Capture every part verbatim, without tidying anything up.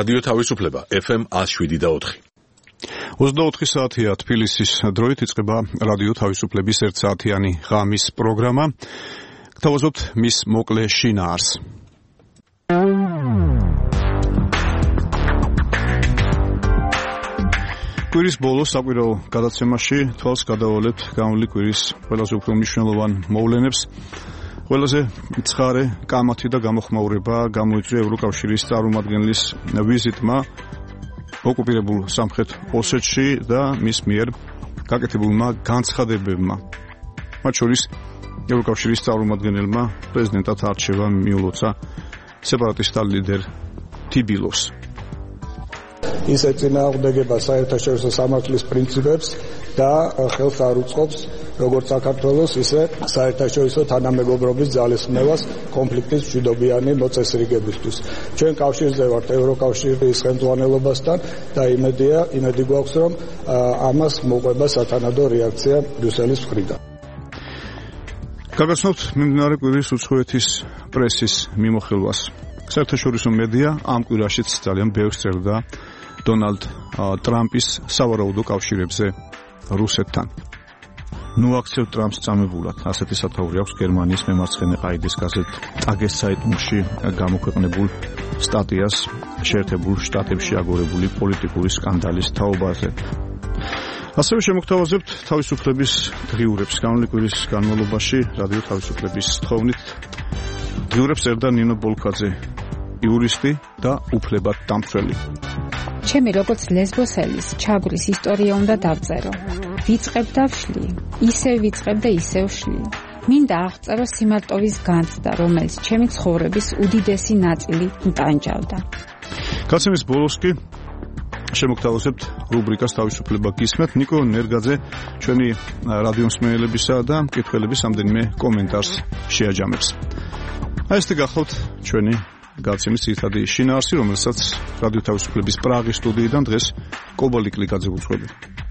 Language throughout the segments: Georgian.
რადიო თავისუფლება ეფ ემ one oh seven და four. ოცდაოთხი საათია თბილისის დროით იწყება რადიო თავისუფლების ერთ საათიანი ღამის პროგრამა. გთავაზობთ მის მოკლე შინაარს. კვირის ბოლოს საკვირაო გადაცემაში თვალს გადავალებთ გამოვლი კვირის ყველაზე უფრო მნიშვნელოვან მოვლენებს. ყველაზე ცხარე კამათი და გამოხმაურება გამოიწვია ევროკავშირის წარმომადგენლის ვიზიტმა ოკუპირებულ სამხრეთ ოსეთში და მის მიერ გაკეთებულმა განცხადებებმა. მათ შორის ევროკავშირის წარმომადგენელმა პრეზიდენტად არჩევა მიულოცა სეპარატისტთა ლიდერ თიბილოს. ის ეწინააღმდეგება საერთაშორისო სამართლის პრინციპებს და ხელს არ უწყობს როგორც საქართველოს, ისე საერთაშორისო თანამეგობრობის ძალისხმევას კონფლიქტის მშვიდობიანი მოწესრიგებისთვის. ჩვენ კავშირზე ვართ ევროკავშირის ხელმძღვანელობასთან და იმედია, იმედი გვაქვს, რომ ამას მოყვება სათანადო რეაქცია ბრიუსელის მხრიდან. გაგაცნობთ მიმდინარე კვირის უცხოეთის პრესის მიმოხილვას. საერთაშორისო მედია ამ კვირაშიც ძალიან ბევრს წერდა დონალდ ტრამპის სავარაუდო კავშირებზე რუსეთთან. ნუ აქცევ ტრამპს წამებულად, ასეთი სათაური აქვს გერმანიის მემარცხენე ყაიდის გაზეთ ტაგესცაიტუნგში გამოქვეყნებულ სტატიას შეერთებულ შტატებში აგორებული პოლიტიკური სკანდალის თაობაზე. ასევე შემოგთავაზებთ თავისუფლების დღიურებს. გამოვლი კვირის განმავლობაში რადიო თავისუფლების თხოვნით დღიურებს წერდა ნინო ბოლქვაძე, იურისტი და უფლებად დამცველი. ჩემი როგორც ლესბოსელის ჩაგვრის ისტორია უნდა დავწერო. ვიწყებ და ვშლი, ისევ ვიწყებ და ისევ ვშლი. მინდა აღწერო სიმარტოვის განცდა, რომელიც ჩემი ცხოვრების უდიდესი ნაწილი მტანჯავდა. გაცემის ბოლოს კი შემოგთავაზებთ რუბრიკას თავისუფლება გისმენთ. ნიკო ნერგაძე ჩვენი რადიო მსმენელებისა და მკითხველების ამდენიმე კომენტარს შეაჯამებს. აი ესე გახლავთ ჩვენი გაცემის ძირითადი შინაარსი, რომელსაც რადიო თავისუფლების პრაღის სტუდიიდან დღეს კობალტი კლიკაძე უძღვები.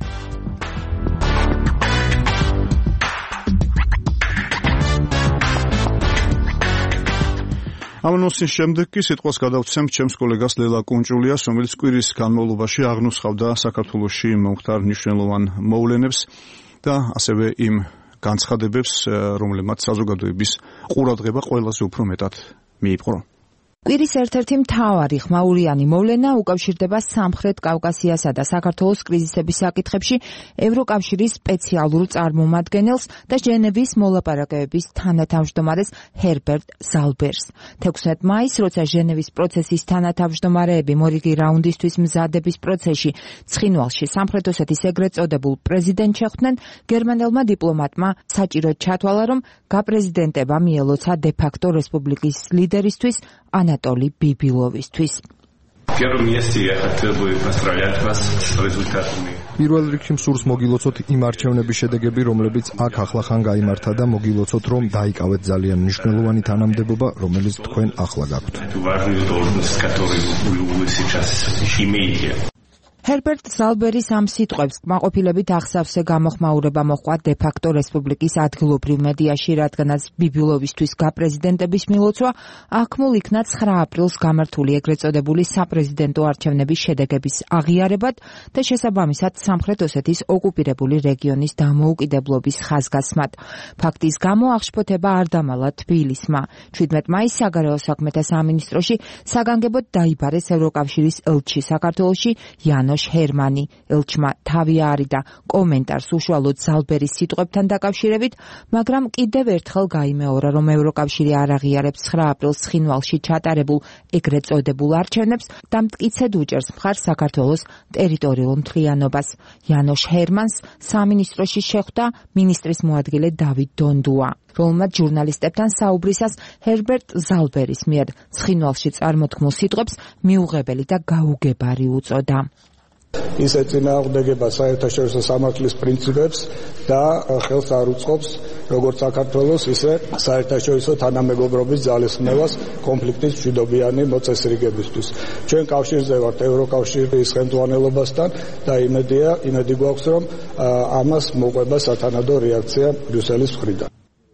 ამ ნოსის შემდეგ კი სიტყვას გადავცემ ჩემს კოლეგას ლელა კუნჭულიას, რომელიც კვირის განმავლობაში აღნუსხავდა საქართველოში მომხდარ მნიშვნელოვან მოვლენებს და ასევე იმ განცხადებებს, რომლებმაც საზოგადოების ყურადღება ყველაზე უფრო მეტად მიიპყრო. კვირის ერთ-ერთი მთავარი ხმაურიანი მოვლენა უკავშირდება სამხრეთ კავკასიასა და საქართველოს კრიზისების საკითხებში ევროკავშირის სპეციალურ წარმომადგენელს და ჟენევის მოლაპარაკებების თანათავმჯდომარეს ჰერბერტ ზალბერს. თექვსმეტ მაისს, როცა ჟენევის პროცესის თანათავმჯდომარეები მორიგი რაუნდისთვის მზადების პროცესში ცხინვალში სამხრეთ ოსეთის ეგრეთ წოდებულ პრეზიდენტს შეხვდნენ, გერმანელმა დიპლომატმა საჭიროდ ჩათვალა, რომ გაპრეზიდენტება მიელოცა დე-ფაქტო რესპუბლიკის ლიდერისთვის ანატოლი ბიბილოვისთვის. პირველ რიგში მსურს მოგილოცოთ იმ არჩევნების შედეგები, რომლებიც აქ ახლახან გაიმართა და მოგილოცოთ, რომ დაიკავეთ ძალიან მნიშვნელოვანი თანამდებობა, რომელიც თქვენ ახლა გაქვთ. ჰერბერტ ზალბერის ამ სიტყვებს კმაყოფილებით ახსავსე გამოხმაურება მოჰყვა დე-ფაქტო რესპუბლიკის ადგილობრივ მედიაში, რადგანაც ბიბილოვისთვის გაპრეზიდენტების მილოცვა აქმულ იქნა ცხრა აპრილს გამართული ეგრეთ წოდებული საპრეზიდენტო არჩევნების შედეგების აღიარებად და შესაბამისად სამხრეთ ოსეთის ოკუპირებული რეგიონის დამოუკიდებლობის ხაზგასმად. ფაქტის გამო აღშფოთება არ დამალა თბილისმა. ჩვიდმეტ მაისს საგარეო საქმეთა სამინისტროში საგანგებოდ დაიბარეს ევროკავშირის ელჩი საქართველოში იანო ჰერმანი. ელჩმა თავი აარიდა კომენტარს უშუალოდ ზალბერის სიტყვებთან დაკავშირებით, მაგრამ კიდევ ერთხელ გაიმეორა, რომ ევროკავშირი არ აღიარებს ცხრა აპრილს ცხინვალში ჩატარებულ ეგრეთ წოდებულ არჩევნებს და მტკიცედ უჭერს მხარს საქართველოს ტერიტორიულ მთლიანობას. იანოშ ჰერმანს სამინისტროში შეხვდა მინისტრის მოადგილე დავით დონდუა, რომელმაც ჟურნალისტებთან საუბრისას ჰერბერტ ზალბერის მიერ ცხინვალში წარმოთქმულ სიტყვებს მიუღებელი და გაუგებარი უწოდა. ის ეწინააღმდეგება საერთაშორისო სამართლის პრინციპებს და ხელს არ უწყობს როგორც საქართველოს, ისე საერთაშორისო თანამეგობრობის ძალისხმევას კონფლიქტის მშვიდობიანი მოწესრიგებისთვის. ჩვენ კავშირზე ვართ ევროკავშირის ხელმძღვანელობასთან და იმედია, იმედი გვაქვს, რომ ამას მოყვება სათანადო რეაქცია ბრიუსელის მხრიდან.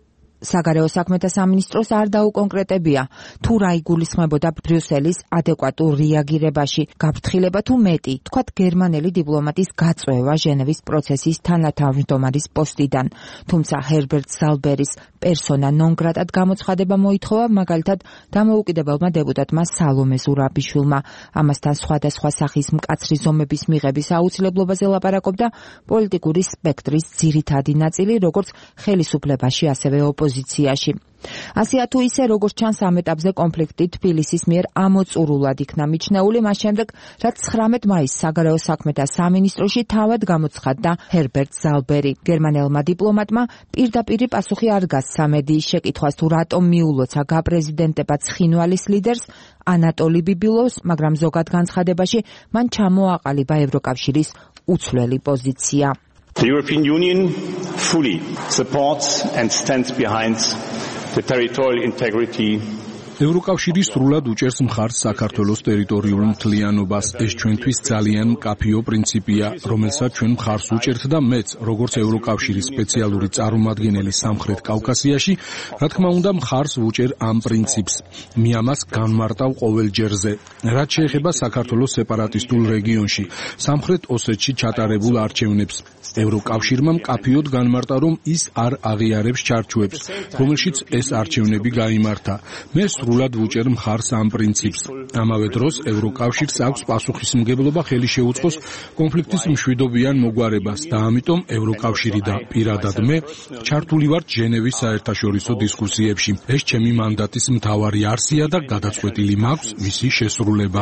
საგარეო საქმეთა სამინისტროს არ დაუკონკრეტებია, თუ რა იგულისხმებოდა ბრიუსელის ადეკვატურ რეაგირებაში, გაფრთხილება თუ მეტი, თქვათ გერმანელი დიპლომატის გაწვევა ჟენევის პროცესის თანათავმჯდომარის პოსტიდან. თუმცა ჰერბერტ ზალბერის პერსონა ნონ გრატად გამოცხადება მოითხოვა მაგალითად დამოუკიდებელმა დეპუტატმა სალომე ზურაბიშვილმა. ამასთან სხვადასხვა სახის მკაცრი ზომების მიღების აუცილებლობაზე ლაპარაკობდა პოლიტიკური სპექტრის ძირითადი ნაწილი, როგორც ხელისუფლებაში, ასევე ოპოზიციაში. ასეა თუ ისე, როგორც ჩანს ამ ეტაპზე კონფლიქტი თბილისის მიერ ამოწურულად იქნა მიჩნეული მას შემდეგ, რაც ცხრამეტ მაისს საგარეო საქმეთა სამინისტროში თავად გამოცხადდა ჰერბერტ ზალბერი. გერმანელმა დიპლომატმა პირდაპირი პასუხი არ გასცა მედიის შეკითხვას, თუ რატომ მიულოცა გაპრეზიდენტება ცხინვალის ლიდერს ანატოლი ბიბილოვს, მაგრამ ზოგად განცხადებაში მან ჩამოაყალიბა ევროკავშირის უცვლელი პოზიცია. The European Union fully supports and stands behind the territorial integrity. ევროკავშირი სრულად უჭერს მხარს საქართველოს ტერიტორიულ მთლიანობას. ეს ჩვენთვის ძალიან მკაფიო პრინციპია, რომელსაც ჩვენ მხარს ვუჭერთ და მეც, როგორც ევროკავშირის სპეციალური წარმომადგენელი სამხრეთ კავკასიაში, რა თქმა უნდა, მხარს ვუჭერ ამ პრინციპს. მე ამას განმარტავ ყოველ ჯერზე. რაც შეეხება საქართველოს სეპარატისტულ რეგიონში, სამხრეთ ოსეთში ჩატარებულ არჩევნებს, ევროკავშირმა მკაფიოდ განმარტა, რომ ის არ აღიარებს ჩარჩოებს, რომელშიც ეს არჩევნები გაიმართა. მე სრულად ვუჭერ მხარს ამ პრინციპს. ამავე დროს ევროკავშირს აქვს პასუხისმგებლობა ხელი შეუწყოს კონფლიქტის მშვიდობიან მოგვარებას და ამიტომ ევროკავშირი და პირადად მე ჩართული ვარ ჟენევის საერთაშორისო დისკუსიებში. ეს ჩემი მანდატის მთავარი არსია და გადაწყვეტილი მაქვს მისი შესრულება.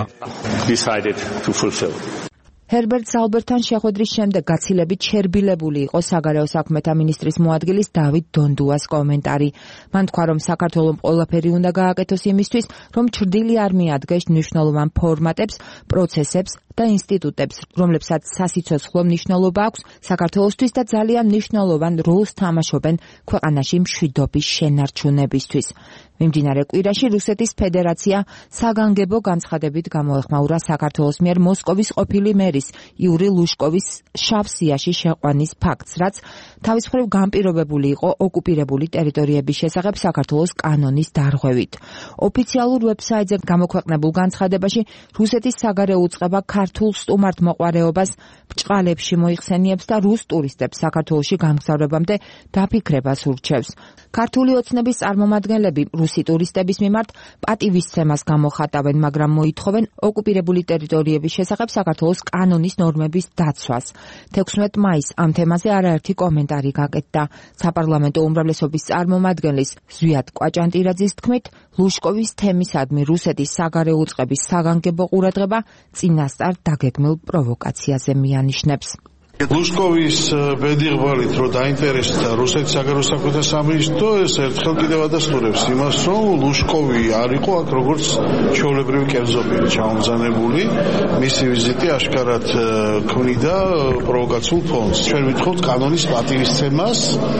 ჰერბერტ ზალბერთან შეხვედრის შემდეგ გაცილებით შერბილებული იყო საგარეო საქმეთა მინისტრის მოადგილის დავით დონდუას კომენტარი. მან თქვა, რომ საქართველომ ყველაფერი უნდა გააკეთოს იმისთვის, რომ ჩრდილი არ მიადგეს მნიშვნელოვან ფორმატებს, პროცესებს და ინსტიტუტებს, რომლებსაც სასიცოცხლო მნიშვნელობა აქვს საქართველოსთვის და ძალიან მნიშვნელოვან როლს თამაშობენ ქვეყანაში მშვიდობის შენარჩუნებისთვის. მიმდინარე კვირაში რუსეთის ფედერაცია საგანგებო განცხადებით გამოეხმაურა საქართველოს მიერ მოსკოვის ყოფილი მერის იური ლუშკოვის შავ სიაში შეყვანის ფაქტს, რაც თავის მხრივ განპირობებული იყო ოკუპირებული ტერიტორიების შესახებ საქართველოს კანონის დარღვევით. ოფიციალურ ვებსაიტზე გამოქვეყნებულ განცხადებაში რუსეთის საგარეო უწყება ქართულ სტუმართ მოყვარეობას ბჭყალებში მოიხსენიებს და რუს ტურისტებს საქართველოში გამგზავრებამდე დაფიქრებას ურჩევს. ქართული ოცნების წარმომადგენლები რუსი ტურისტების მიმართ პატივისცემას გამოხატავენ, მაგრამ მოითხოვენ ოკუპირებული ტერიტორიების შესახებ საქართველოს კანონის ნორმების დაცვას. თექვსმეტ მაისს ამ თემაზე არაერთი კომენტარი გაკეთდა. საპარლამენტო უმრავლესობის წარმომადგენლის ზვიად კვაჭანტირაძის თქმით, ლუშკოვის თემისადმი რუსეთის საგარეო უწყების საგანგებო ყურადღება წინასწარ დაგეგმილ პროვოკაციაზე მიანიშნებს. ლუშკოვის ბედიღვალით რომ დაინტერესდა რუსეთის საგარეო საქმეთა სამინისტრო, ეს ერთხელ კიდევ ადასტურებს იმას, რომ ლუშკოვი არ იყო აქ როგორც ჩვეულებრივი კერძობილი ჩამომზანებული. მისი ვიზიტი აშკარად ქმნიდა პროვოკაციულ ფონს. ჩვენ ვითხოვთ კანონის პატივისცემას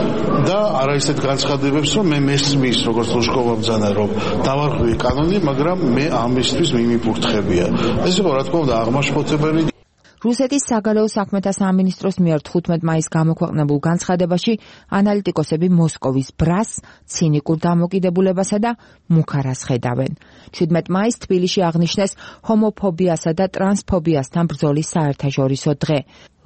და არა ისეთ განცხადებებს, რომ მე მესმის როგორც ლუშკოვმა ბრძანა, რომ დავარღვევი კანონი, მაგრამ მე ამისთვის მიმიფურთხებია. ეს იყო რა თქმა უნდა აღმაშფოთებელი. რუსეთის საგარეო საქმეთა სამინისტროს მიერ თხუთმეტ მაისს გამოქვეყნებულ განცხადებაში ანალიტიკოსები მოსკოვის ბრას, ცინიკურ დამოკიდებულებასა და მუქარას ხედავენ. შვიდმეტ მაისს თბილისში აღნიშნეს ჰომოფობიასა და ტრანსფობიასთან ბრძოლის საერთაშორისო დღე.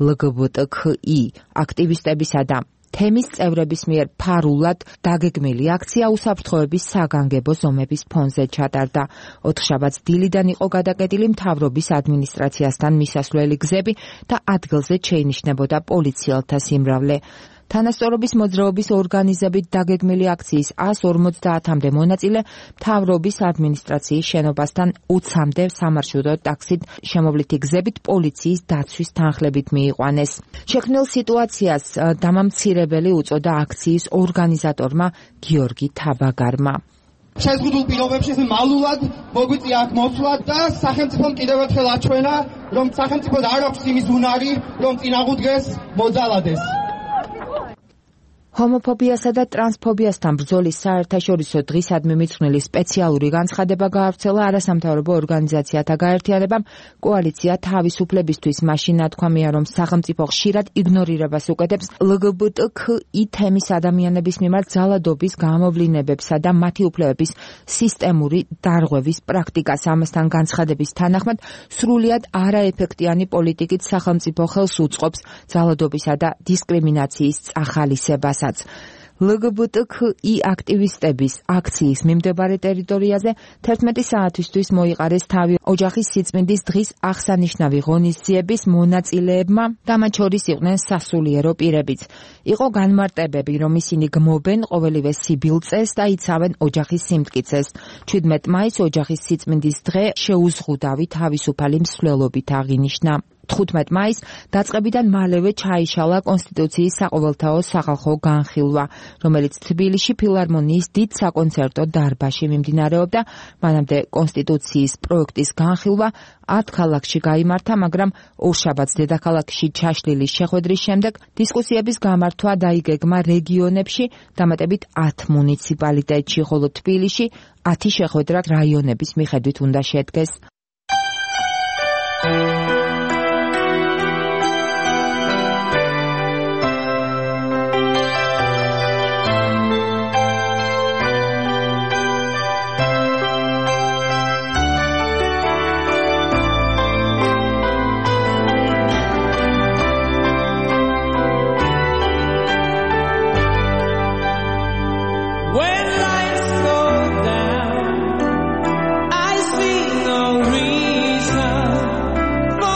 ლგბტქი აქტივისტებისა და თემის წევრების მიერ ფარულად დაგეგმილი აქცია უსაფრთხოების საგანგებო ზომების ფონზე ჩატარდა. ოთხშაბათს დილიდან იყო გადაკეტილი მთავრობის ადმინისტრაციასთან მისასვლელი გზები და ადგილზე შეინიშნებოდა პოლიციელთა სიმრავლე. თანასწორობის მოძრაობის ორგანიზებით დაგეგმილი აქციის ას ორმოცდაათამდე მონაწილე მთავრობის ადმინისტრაციის შენობასთან ოცამდე სამარშრუტო ტაქსით შემოვლითი გზებით პოლიციის დაცვის თანხლებით მიიყვანეს. შექმნილ სიტუაციას დამამცირებელი უწოდა აქციის ორგანიზატორმა გიორგი თაბაგარმა. შეზღუდულ პირობებში მალულად მოგვიწია აქ მოსვლა და სახელმწიფომ კიდევ ერთხელ აჩვენა, რომ სახელმწიფოს არ აქვს იმის უნარი, რომ წინააღმდეგს მოძალადეს. ჰომოფობიასა და ტრანსფობიასთან ბრძოლის საერთაშორისო დღისადმი მიძღვნილი სპეციალური განცხადება გაავრცელა არასამთავრობო ორგანიზაციათა გაერთიანებამ. კოალიცია თავისუფლებისთვის მაშინ ნათქვამია, რომ სახელმწიფო ხშირად იგნორირებას უკეთებს ლგბტქი თემის ადამიანების მიმართ ძალადობის გამოვლინებებსა და მათი უფლებების სისტემური დარღვევის პრაქტიკას. ამასთან განცხადების თანახმად, სრულიად არაეფექტიანი პოლიტიკით სახელმწიფო ხელს უწყობს ძალადობისა და დისკრიმინაციის წახალისებას. ლგბტქი აქტივისტების აქციის მიმდებარე ტერიტორიაზე თერთმეტი საათისთვის მოიყარეს თავი ოჯახის სიწმინდის დღის აღსანიშნავი ღონისძიების მონაწილეებმა და მათ შორის იყვნენ სასულიერო პირებიც. იყო განმარტებები, რომ ისინი გმობენ ყოველივე სიბილწეს და იცავენ ოჯახის სიმტკიცეს. ჩვიდმეტ მაისს ოჯახის სიწმინდის დღე შეუზღუდავი თავისუფალი მსვლელობით აღინიშნა. თხუთმეტ მაისს დაწყებიდან მალევე ჩაიშალა კონსტიტუციის საყოველთაო სახალხო განხილვა, რომელიც თბილისში ფილარმონიის დიდ საკონცერტო დარბაზში მიმდინარეობდა. მანამდე კონსტიტუციის პროექტის განხილვა ათ ქალაქში გაიმართა, მაგრამ ორშაბათს დედაქალაქში ჩაშლილის შეხვედრის შემდეგ დისკუსიების გამართვა დაიგეგმა რეგიონებში, დამატებით ათ მუნიციპალიტეტში, ხოლო თბილისში ათი შეხვედრა რაიონების მიხედვით უნდა შედგეს. For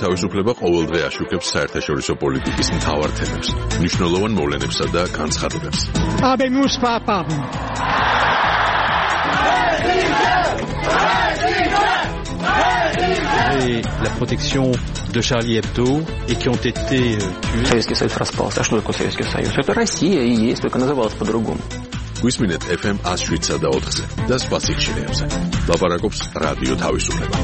თავისუფლება ყოველდღე აშუქებს საერთაშორისო პოლიტიკის მთავარ თემებს, მნიშვნელოვან მოვლენებსა და განცხადებებს. Habemus papam. Et la protection de Charlie Hebdo et qui ont été tués. Советский Союз распался. А что такое Советский Союз? Это Россия и есть, только называлась по-другому. გვისმინეთ эф эм one oh seven და ოთხზე და სხვა სიხშირეებზე. ლაპარაკობს რადიო თავისუფლება.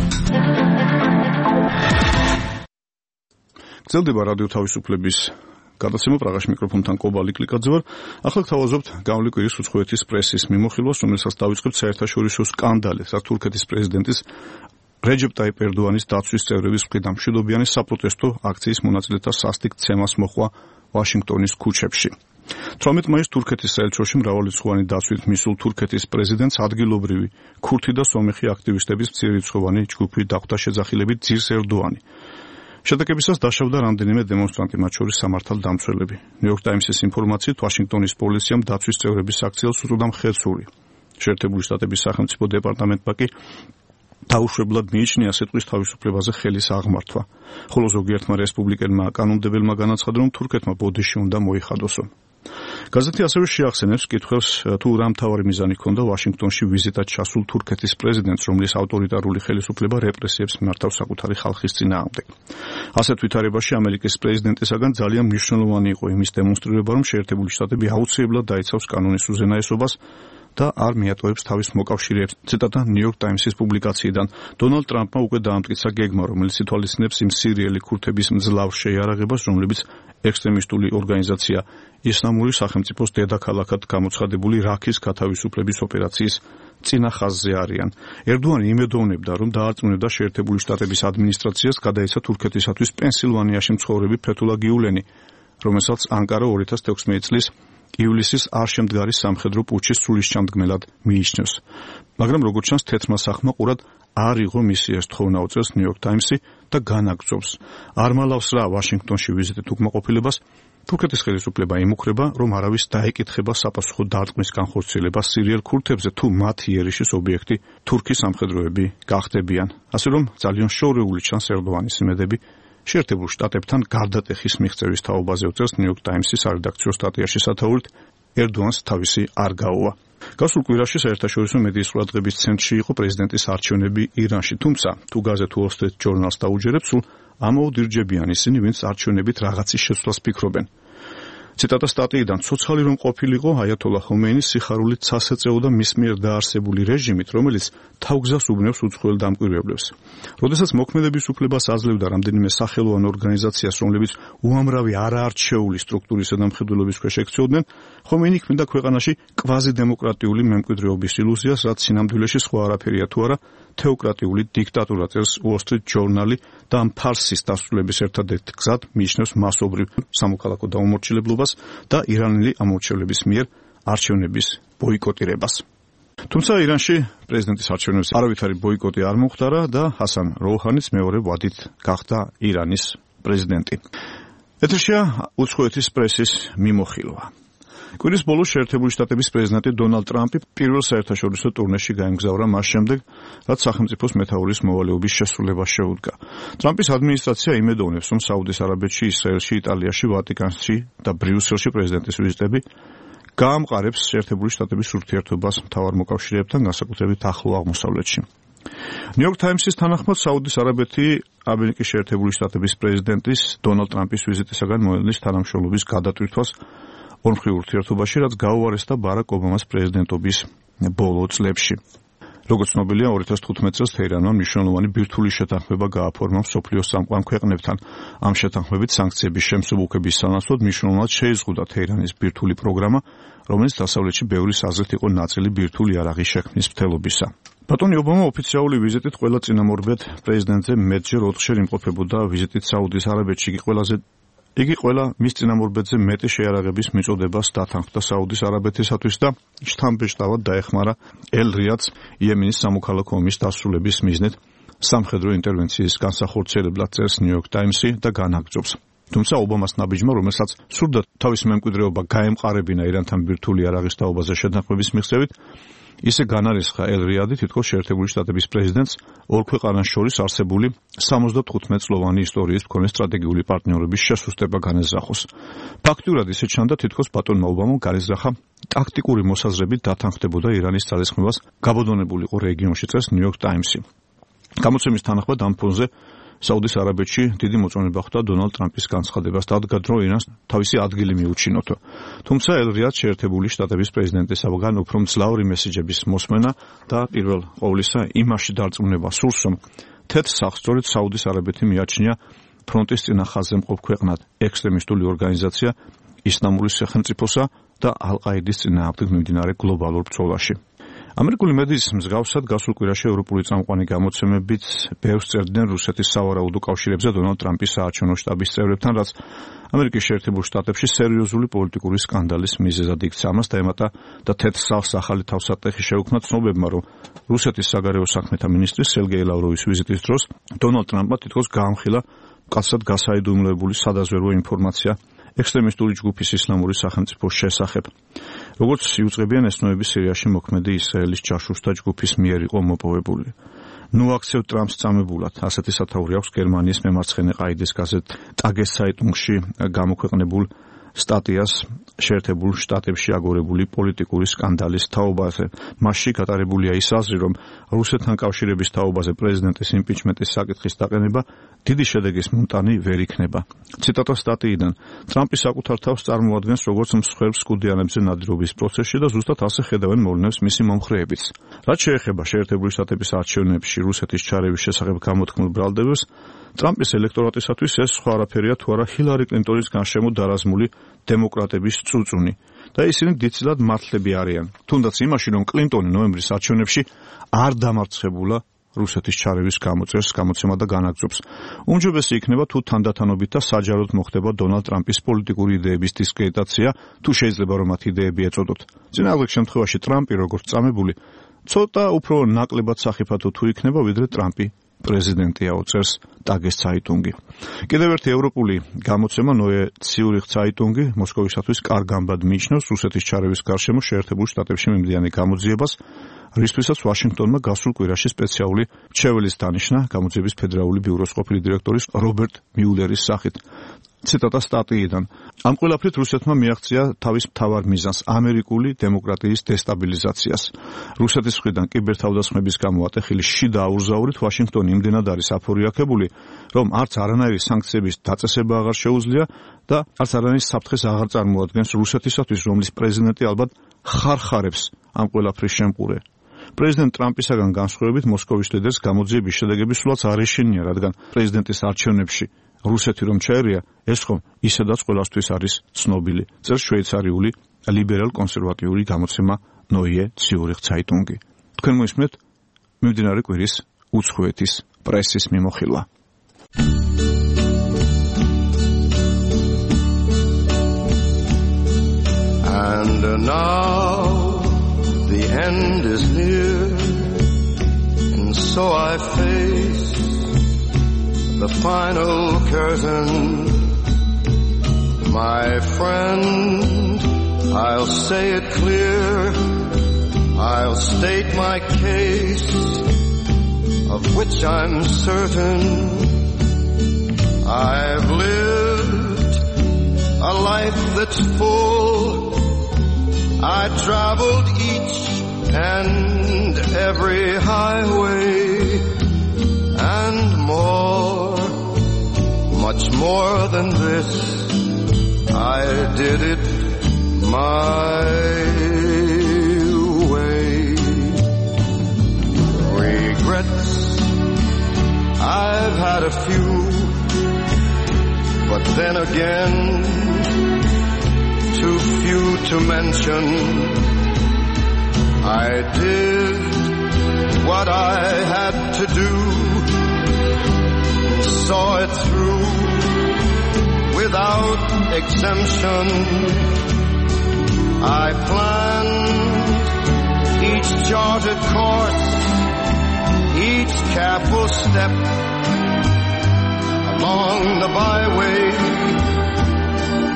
გრძელდება რადიო თავისუფლების გადაცემა პრაღაში მიკროფონთან კობალი კლიკაძე ვარ. ახლა გთავაზობთ გამავლი კვირის უცხოეთის პრესის მიმოხილვას, რომელსაც დავიწყებთ საერთაშორისო სკანდალით, რაც თურქეთის პრეზიდენტის რეჯეპ ტაიპ ერდოანის დაცვის წევრების მხრიდან მშვიდობიანი საპროტესტო აქციის მონაწილეთა სასტიკ ცემას მოხვა ვაშინგტონის ქუჩებში. თვრამეტ მაისს თურქეთის საელჩოში მრავალრიცხოვანი დაცვით მისულ თურქეთის პრეზიდენტს ადგილობრივი ქურთი და სომეხი აქტივისტების მცირერიცხოვანი ჯგუფი დახვდა შეძახილებით ძირს ერდოანი. შეტაკებისას დაშავდა რამდენიმე დემონსტრანტი, მათ შორის სამართალდამცველები. ნიუ-იორკ ტაიმსის ინფორმაციით, ვაშინგტონის პოლიციამ დაცვის წევრების აქციას უწოდა მხეცური. შეერთებული შტატების სახელმწიფო დეპარტამენტმა კი დაუშვებლად მიიჩნია სიტყვის თავისუფლებაზე ხელის აღმართვა, ხოლო ზოგიერთმა რესპუბლიკელმა კანონმდებელმა განაცხადა, რომ თურქეთმა ბოდიში უნდა მოიხადოსო. გაზეთი ასევე შეახსენებს კითხვებს, თუ რა მთავარი მიზანი ჰქონდა ვაშინგტონში ვიზიტად ჩასულ თურქეთის პრეზიდენტს, რომლის ავტორიტარული ხელისუფლება რეპრესიებს მართავს საკუთარი ხალხის წინააღმდეგ. ასეთ ვითარებაში ამერიკის პრეზიდენტისაგან ძალიან მნიშვნელოვანი იყო იმის დემონსტრირება, რომ შეერთებული შტატები აუცილებლად დაიცავს კანონის უზენაესობას და არ მიატოვებს თავის მოკავშირეებს. ციტატა ნიუ-იორკ ტაიმსის პუბლიკაციიდან. დონალდ ტრამპმა უკვე დაამტკიცა გეგმა, რომელიც ითვალისწინებს იმ სირიელი ქურთების მძლავრ შეიარაღებას, რომლებიც ექსტრემისტული ორგანიზაცია ისლამური სახელმწიფოს დედაქალაქად გამოცხადებული რაქის გათავისუფლების ოპერაციის წინა ხაზზე არიან. ერდოანი იმედოვნებდა, რომ დაარწმუნებდა შეერთებული შტატების ადმინისტრაციას გადაეცა თურქეთისათვის პენსილვანიაში მცხოვრები ფეთულა გიულენი, რომელსაც ანკარა ორი ათას თექვსმეტი წლის ივლისის არ შემდგარი სამხედრო პუჩის სულისჩამდგმელად მიიჩნევს. მაგრამ როგორც ჩანს, თეთრმა სახმა ყურად არ იღო მისი ეს თხოვნა, უწევს ნიუ-იორკ ტაიმსი და განაგრძობს. არ მალავს რა ვაშინგტონში ვიზიტით უკმაყოფილებას, თურქეთის ხელისუფლება იმუქრება, რომ არავის დაეკითხება საპასუხო დარტყმის განხორციელება სირიელ ქურთებზე, თუ მათი იერიშის ობიექტი თურქის სამხედროები გახდებიან. ასე რომ ძალიან შორეული ჩანს ერდოანის იმედები შეერთებულ შტატებთან გარდატეხის მიღწევის თაობაზე, უწევს ნიუ-იორკ ტაიმსის არედაქციო სტატიაში სათაურით, ერდოანს თავისი არ გაუვა. გასულ კვირაში საერთაშორისო მედიის ყურადღების ცენტრში იყო პრეზიდენტის არჩევნები ირანში, თუმცა თუ გაზეთ Wall Street Journal-ს დაუჯერებს, სულ ამაუდირჯებიან ისინი, ვინც არჩევნებით რაღაცის შეცვლას ფიქრობენ. ციტატა სტატიიდან: ცოცხალი რომ ყოფილიყო აიათოლა ხომეინის სიხარულით სასეწეო და მის მიერ დაარსებული რეჟიმით, რომელიც თავგზას უბნევს უცხოელ დამკვირვებლებს. როდესაც მოქმედების უფლებას აძლევდა რამდენიმე სახელოვან ორგანიზაციას, რომლებიც უამრავი არაარჩეული სტრუქტურისა და მხედველობის ქვეშ ექცეოდნენ, ხომეინი ქმნიდა ქვეყანაში კვაზიდემოკრატიული მემკვიდრეობის ილუზიას, რაც სინამდვილეში სხვა არაფერია თუ არა თეოკრატიული დიქტატურა, წერს Wall Street Journal და ამ ფარსის დასრულების ერთადერთი გზად მიიჩნევს მასობრივ სამოქალაქო დაუმორჩილებლობას და ირანელი ამორჩევლების მიერ არჩევნების ბოიკოტირებას. თუმცა ირანში პრეზიდენტის არჩევნების არავითარი ბოიკოტი არ მოხდარა და ჰასან როუჰანიც მეორე ვადით გახდა ირანის პრეზიდენტი. ეთერშია უცხოეთის პრესის მიმოხილვა. კვირის ბოლოს შეერთებული შტატების პრეზიდენტი დონალდ ტრამპი პირველ საერთაშორისო ტურნეში გაემგზავრა მას შემდეგ, რაც სახელმწიფოს მეთაურის მოვალეობის შესრულება შეუდგა. ტრამპის ადმინისტრაცია იმედოვნებს, რომ საუდის არაბეთში, ისრაელში, იტალიაში, ვატიკანში და ბრიუსელში პრეზიდენტის ვიზიტები გაამყარებს შეერთებული შტატების ურთიერთობას მთავარ მოკავშირეებთან, განსაკუთრებით ახლო აღმოსავლეთში. ნიუ-იორკ ტაიმსის თანახმად, საუდის არაბეთი ამერიკის შეერთებული შტატების პრეზიდენტის დონალდ ტრამპის ვიზიტისაგან მოედნის თანამშრომლობის გადატვირთვას ორმხრივ ურთიერთობაში, რაც გაუარესდა ბარაკ ობამას პრეზიდენტობის ბოლო წლებში. როგორც ცნობილია, ორი ათას თხუთმეტი წელს თეირანმა მნიშვნელოვანი ბირთვული შეთანხმება გააფორმა მსოფლიოს წამყვან ქვეყნებთან. ამ შეთანხმებით სანქციების შემსუბუქების სანაცვლოდ მნიშვნელოვნად შეიზღუდა თეირანის ბირთვული პროგრამა, რომელიც დასავლეთში ბევრის აზრით იყო ნაწილი ბირთვული იარაღის შექმნის მცდელობისა. ბატონი ობამა ოფიციალური ვიზიტით ყველა წინამორბედ პრეზიდენტზე მეტჯერ ოთხშერ იმყოფებოდა ვიზიტით საუდის არაბეთში. იგი ყველაზე იგი ყველა მის წინამორბედზე მეტი შეიარაღების მიწოდებას დათანხმდა საუდის არაბეთისათვის და შთამბეჭდავად დაეხმარა ელ-რიადს იემენის სამოქალაქო ომის დასრულების მიზნით სამხედრო ინტერვენციის განსახორციელებლად, წერს ნიუ-იორკ ტაიმსი და განაგრძობს. თუმცა ობამას ნაბიჯმა, რომელსაც სურდა თავის მემკვიდრეობა გაემყარებინა ირანთან ბირთვული იარაღის თაობაზე შეთანხმების მიღწევით, ისე განარისხა ელ-რიადი თითქოს შეერთებული შტატების პრეზიდენტს ორ ქვეყანას შორის არსებული სამოცდათხუთმეტ წლოვანი ისტორიის მქონე სტრატეგიული პარტნიორობის შესუსტება განეზრახოს. ფაქტურად ისე ჩანდა, თითქოს ბატონმა ობამამ განეზრახა ტაქტიკური მოსაზრებით დათანხმდებოდა ირანის ძალისხმევას გაბატონებულიყო რეგიონში, წერს New York Times-ი. გამოცემის თანახმად ამ ფონზე საუდის არაბეთში დიდი მოწონება ხვდა დონალდ ტრამპის განცხადებას, დადგა რომ ირანს თავისი ადგილი მიუჩინოთო. თუმცა ელ-რიადს შეერთებული შტატების პრეზიდენტისაგან უფრო მძლავრი მესიჯების მოსმენა და პირველ ყოვლისა იმაში დარწმუნება სურს, რომ თეთრ სახლს სწორედ საუდის არაბეთი მიაჩნია ფრონტის წინა ხაზზე მყოფ ქვეყნად ექსტრემისტული ორგანიზაცია ისლამური სახელმწიფოსა და ალ-ყაიდის წინააღმდეგ მიმდინარე გლობალურ ბრძოლაში. ამერიკული მედიის მსგავსად გასულ კვირაში ევროპული წამყვანი გამოცემებით ბევრს წერდნენ რუსეთის სავარაუდო კავშირებზე დონალდ ტრამპის საარჩევნო შტაბის წევრებთან, რაც ამერიკის შეერთებულ შტატებში სერიოზული პოლიტიკური სკანდალის მიზეზად იქცა. ამას დაემატა და თეთრ სახლს ახალი თავსატეხი შეუქმნა ცნობებმა, რომ რუსეთის საგარეო საქმეთა მინისტრის სერგეი ლავროვის ვიზიტის დროს დონალდ ტრამპმა თითქოს გაამხილა მკაცრად გასაიდუმლოებული სადაზვერვო ინფორმაცია ექსტრემისტული ჯგუფის ისლამური სახელმწიფოს შესახებ. როგორც იუწყებიან ესნოები, სირიაში მოქმედი ისრაელის ჯაშუშთა ჯგუფის მიერ იყო მოპოვებული. ნუ აქცევ ტრამპს წამებულად, ასეთი სათაური აქვს გერმანიის მემარცხენე ყაიდის გაზეთ ტაგეს საიტუნგში გამოქვეყნებულ სტატიას შეერთებულ შტატებში აგორებული პოლიტიკური სკანდალის თაობაზე. მასში გატარებულია ის აზრი, რომ რუსეთთან კავშირების თაობაზე პრეზიდენტის იმპიჩმენტის საკითხის დაყენება დიდი შედეგის მომტანი ვერ იქნება. ციტატა სტატიიდან: ტრამპი საკუთარ თავს წარმოადგენს როგორც მსხვერპლს კუდიანებზე ნადირობის პროცესში და ზუსტად ასე ხედავენ მოვლენებს მისი მომხრეებიც. რაც შეეხება შეერთებული შტატების არჩევნებში რუსეთის ჩარევის შესახებ გამოთქმულ ბრალდებებს, ტრამპის ელექტორატისათვის ეს სხვა არაფერია თუ არა ჰილარი კლინტონის გარშემო დარაზმული დემოკრატების წუწუნი და ისინი დიდწილად მართლები არიან. თუნდაც იმაში, რომ კლინტონი ნოემბრის არჩევნებში არ დამარცხებულა რუსეთის ჩარევის გამოწერს გამოცემა და განაგრძობს. უმჯობესი იქნება თუ თანდათანობით და საჯაროდ მოხდება დონალდ ტრამპის პოლიტიკური იდეების დისკრედიტაცია, თუ შეიძლება რომ მათ იდეები ეწოდოთ. წინააღმდეგ შემთხვევაში ტრამპი როგორც წამებული ცოტა უფრო ნაკლებად სახიფათო თუ იქნება, ვიდრე ტრამპი პრეზიდენტია, წერს ტაგეს საიტუნგი. კიდევ ერთი ევროპული გამოცემა ნოე ციურიხ საიტუნგი მოსკოვისათვის კარგ ამბად მიიჩნევს რუსეთის ჩარევის გარშემო შეერთებულ შტატებში მიმდინარე გამოძიებას, რისთვისაც ვაშინგტონმა გასულ კვირაში სპეციალური მრჩეველის დანიშნა გამოძიების ფედერალური ბიუროს ყოფილი დირექტორის რობერტ მიულერის სახით. ციტატა სტატიიდან: ამ ყველაფრით რუსეთმა მიაღწია თავის მთავარ მიზანს, ამერიკული დემოკრატიის დესტაბილიზაციას. რუსეთის მხრიდან კიბერთავდასხმების გამო ატეხილი შიდა აურზაურით ვაშინგტონი იმდენად არის აფორიაქებული, რომ არც არანაირი სანქციების დაწესება აღარ შეუძლია და არც არანაირი საფრთხეს აღარ წარმოადგენს რუსეთისათვის, რომლის პრეზიდენტი ალბათ ხარხარებს ამ ყველაფრის შემყურე. პრეზიდენტ ტრამპისაგან განსხვავებით მოსკოვის ლიდერს გამოძიების შედეგები სულაც არ ეშინია, რადგან პრეზიდენტის არჩევნებში რუსეთი რომ ჩაერია, ეს ხომ ისედაც ყველასთვის არის ცნობილი, წერს შვეიცარიული ლიბერალ-კონსერვატიული გამოცემა ნოიე ციურიხ საიტუნგი. თქვენ მოისმენთ მიმდინარე კვირის უცხოეთის პრესის მიმოხილვა. And now the end is near, and so I face the final curtain. My friend, I'll say it clear, I'll state my case, of which I'm certain. I've lived a life that's full, I traveled each and every highway and more, much more than this. I did it my way. Regrets, I've had a few, but then again, too few to mention. I did what I had to do, saw it through without exemption. I planned each charted course, each careful step along the byway,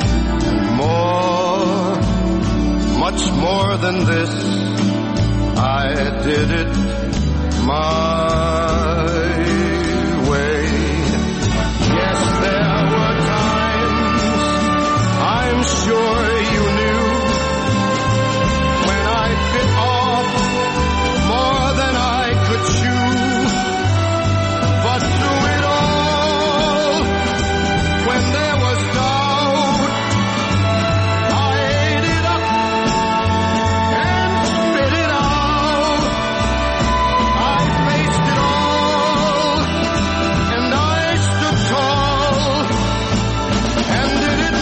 and more, much more than this I did it my way. Yes, there were times, I'm sure you knew, when I bit off more than I could chew. But through it all, when there was doubt, I ate it up and spit it out. I faced it all, and I stood tall, and did it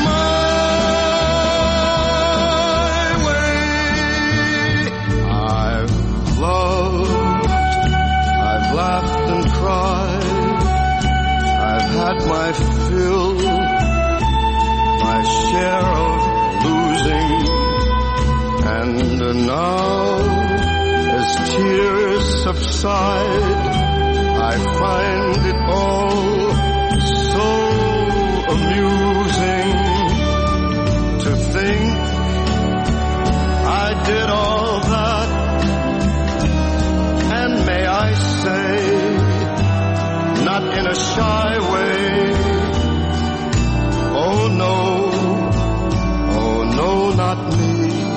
my way. I've loved, I've laughed and cried, I've had my fill, my share of losing, and now, as tears subside, I find it all so amusing to think I did all that, and may I say, not in a shy way, oh no, oh no, not me.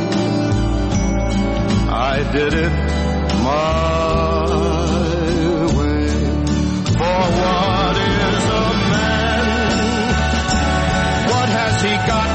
I did it my way. For what is a man? What has he got?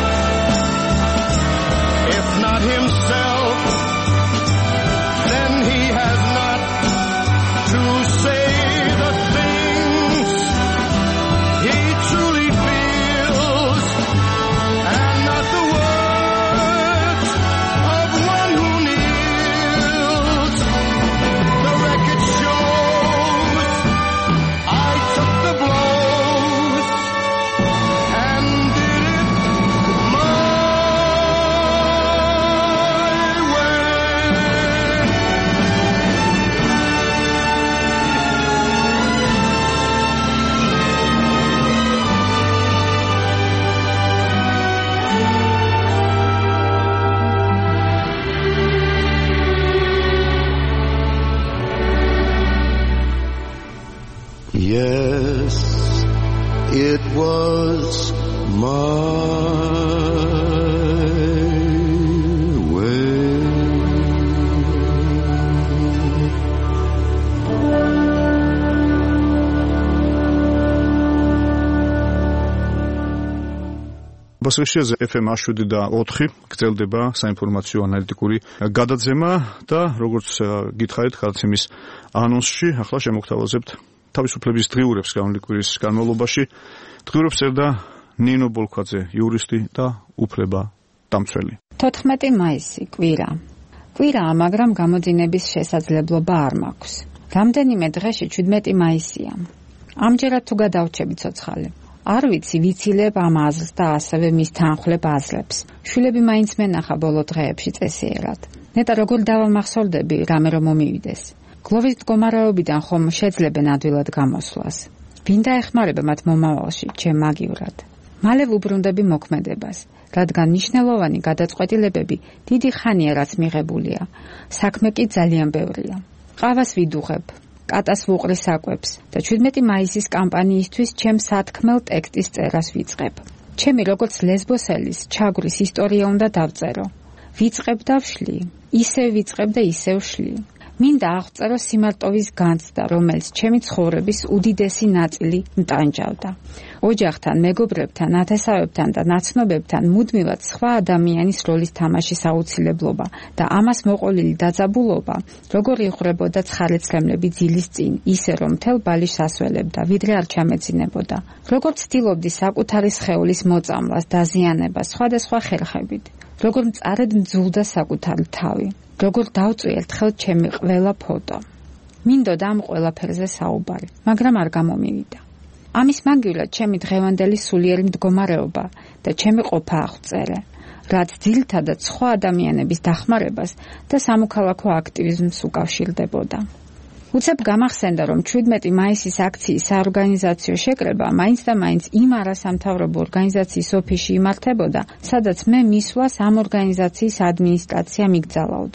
If not himself, then he has not to say the things he truly feels, and not the words of one who kneels. The record shows I took the blows and did it my way. Yes, it was my way. ბასრიშიაზე ეფ ემ შვიდი და ოთხი გრძელდება საინფორმაციო ანალიტიკური გადაცემა და როგორც გითხარით გადაცემის ანონსში, ახლა შემოგთავაზებთ თავისუფლების დღიურებს განვლიკვის განმავლობაში. დღიურებს წერდა ნინო ბოლქვაძე, იურისტი და უფლება დამცველი. თოთხმეტი მაისი, კვირა. კვირაა, მაგრამ გამოძინების შესაძლებლობა არ მაქვს. რამდენიმე დღეში შვიდმეტი მაისია. ამჯერად თუ გადავრჩები ცოცხალი. არ ვიცი, ვიცილებ ამ აზრს და ასევე მის თანხლებ აზრებს. შვილები მაინც მენახა ბოლო დღეებში წესიერად. ნეტა როგორ დავამახსოვრდები, რამე რომ მომივიდეს. გლოვის მდგომარეობიდან ხომ შეძლებენ ადვილად გამოსვლას. ვინ დაეხმარება მათ მომავალში, ჩემ მაგივრად. მალე ვუბრუნდები მოქმედებას, რადგან მნიშვნელოვანი გადაწყვეტილებები დიდი ხანია რაც მიღებულია. საქმე კი ძალიან ბევრია. ყავას ვიდუღებ, კატას ვუყრი საკვებს და შვიდმეტი მაისის კამპანიისთვის ჩემ სათქმელ ტექსტის წერას ვიწყებ. ჩემი როგორც ლესბოსელის ჩაგვრის ისტორია უნდა დავწერო. ვიწყებ და ვშლი, ისევ ვიწყებ და ისევ ვშლი. მინდა აღწერო სიმარტოვის განცდა, რომელიც ჩემი ცხოვრების უდიდესი ნაწილი მტანჯავდა. ოჯახთან, მეგობრებთან, ათესავებთან და ნაცნობებთან მუდმივად სხვა ადამიანის როლის თამაშის აუცილებლობა და ამას მოყოლილი დაძაბულობა, როგორ იღვრებოდა ცხარეცლემლები ძილის წინ, ისე რომ მთელ ბალიშს ასველებდა, ვიდრე არ ჩამეძინებოდა. როგორ ცდილობდი საკუთარი სხეულის მოწამლას, დაზიანებას სხვადასხვა ხერხებით. როგორ მწარედ მძულდა საკუთარი თავი. როგორ დავწვი ერთხელ ჩემი ყველა ფოტო. მინდოდა ამ ყველაფერზე საუბარი, მაგრამ არ გამომივიდა. ამის მაგივრად ჩემი დღევანდელი სულიერი მდგომარეობა და ჩემი ყოფა აღწერე, რაც ძირითადად სხვა ადამიანების დახმარებას და სამოქალაქო აქტივიზმს უკავშირდებოდა. უცებ გამახსენდა, რომ შვიდმეტი მაისის აქციის საორგანიზაციო შეკრება მაინც და მაინც იმ არასამთავრობო ორგანიზაციის ოფისში იმართებოდა, სადაც მე მისვლას ამ ორგანიზაციის ადმინისტრაცია მიგზავნოდა.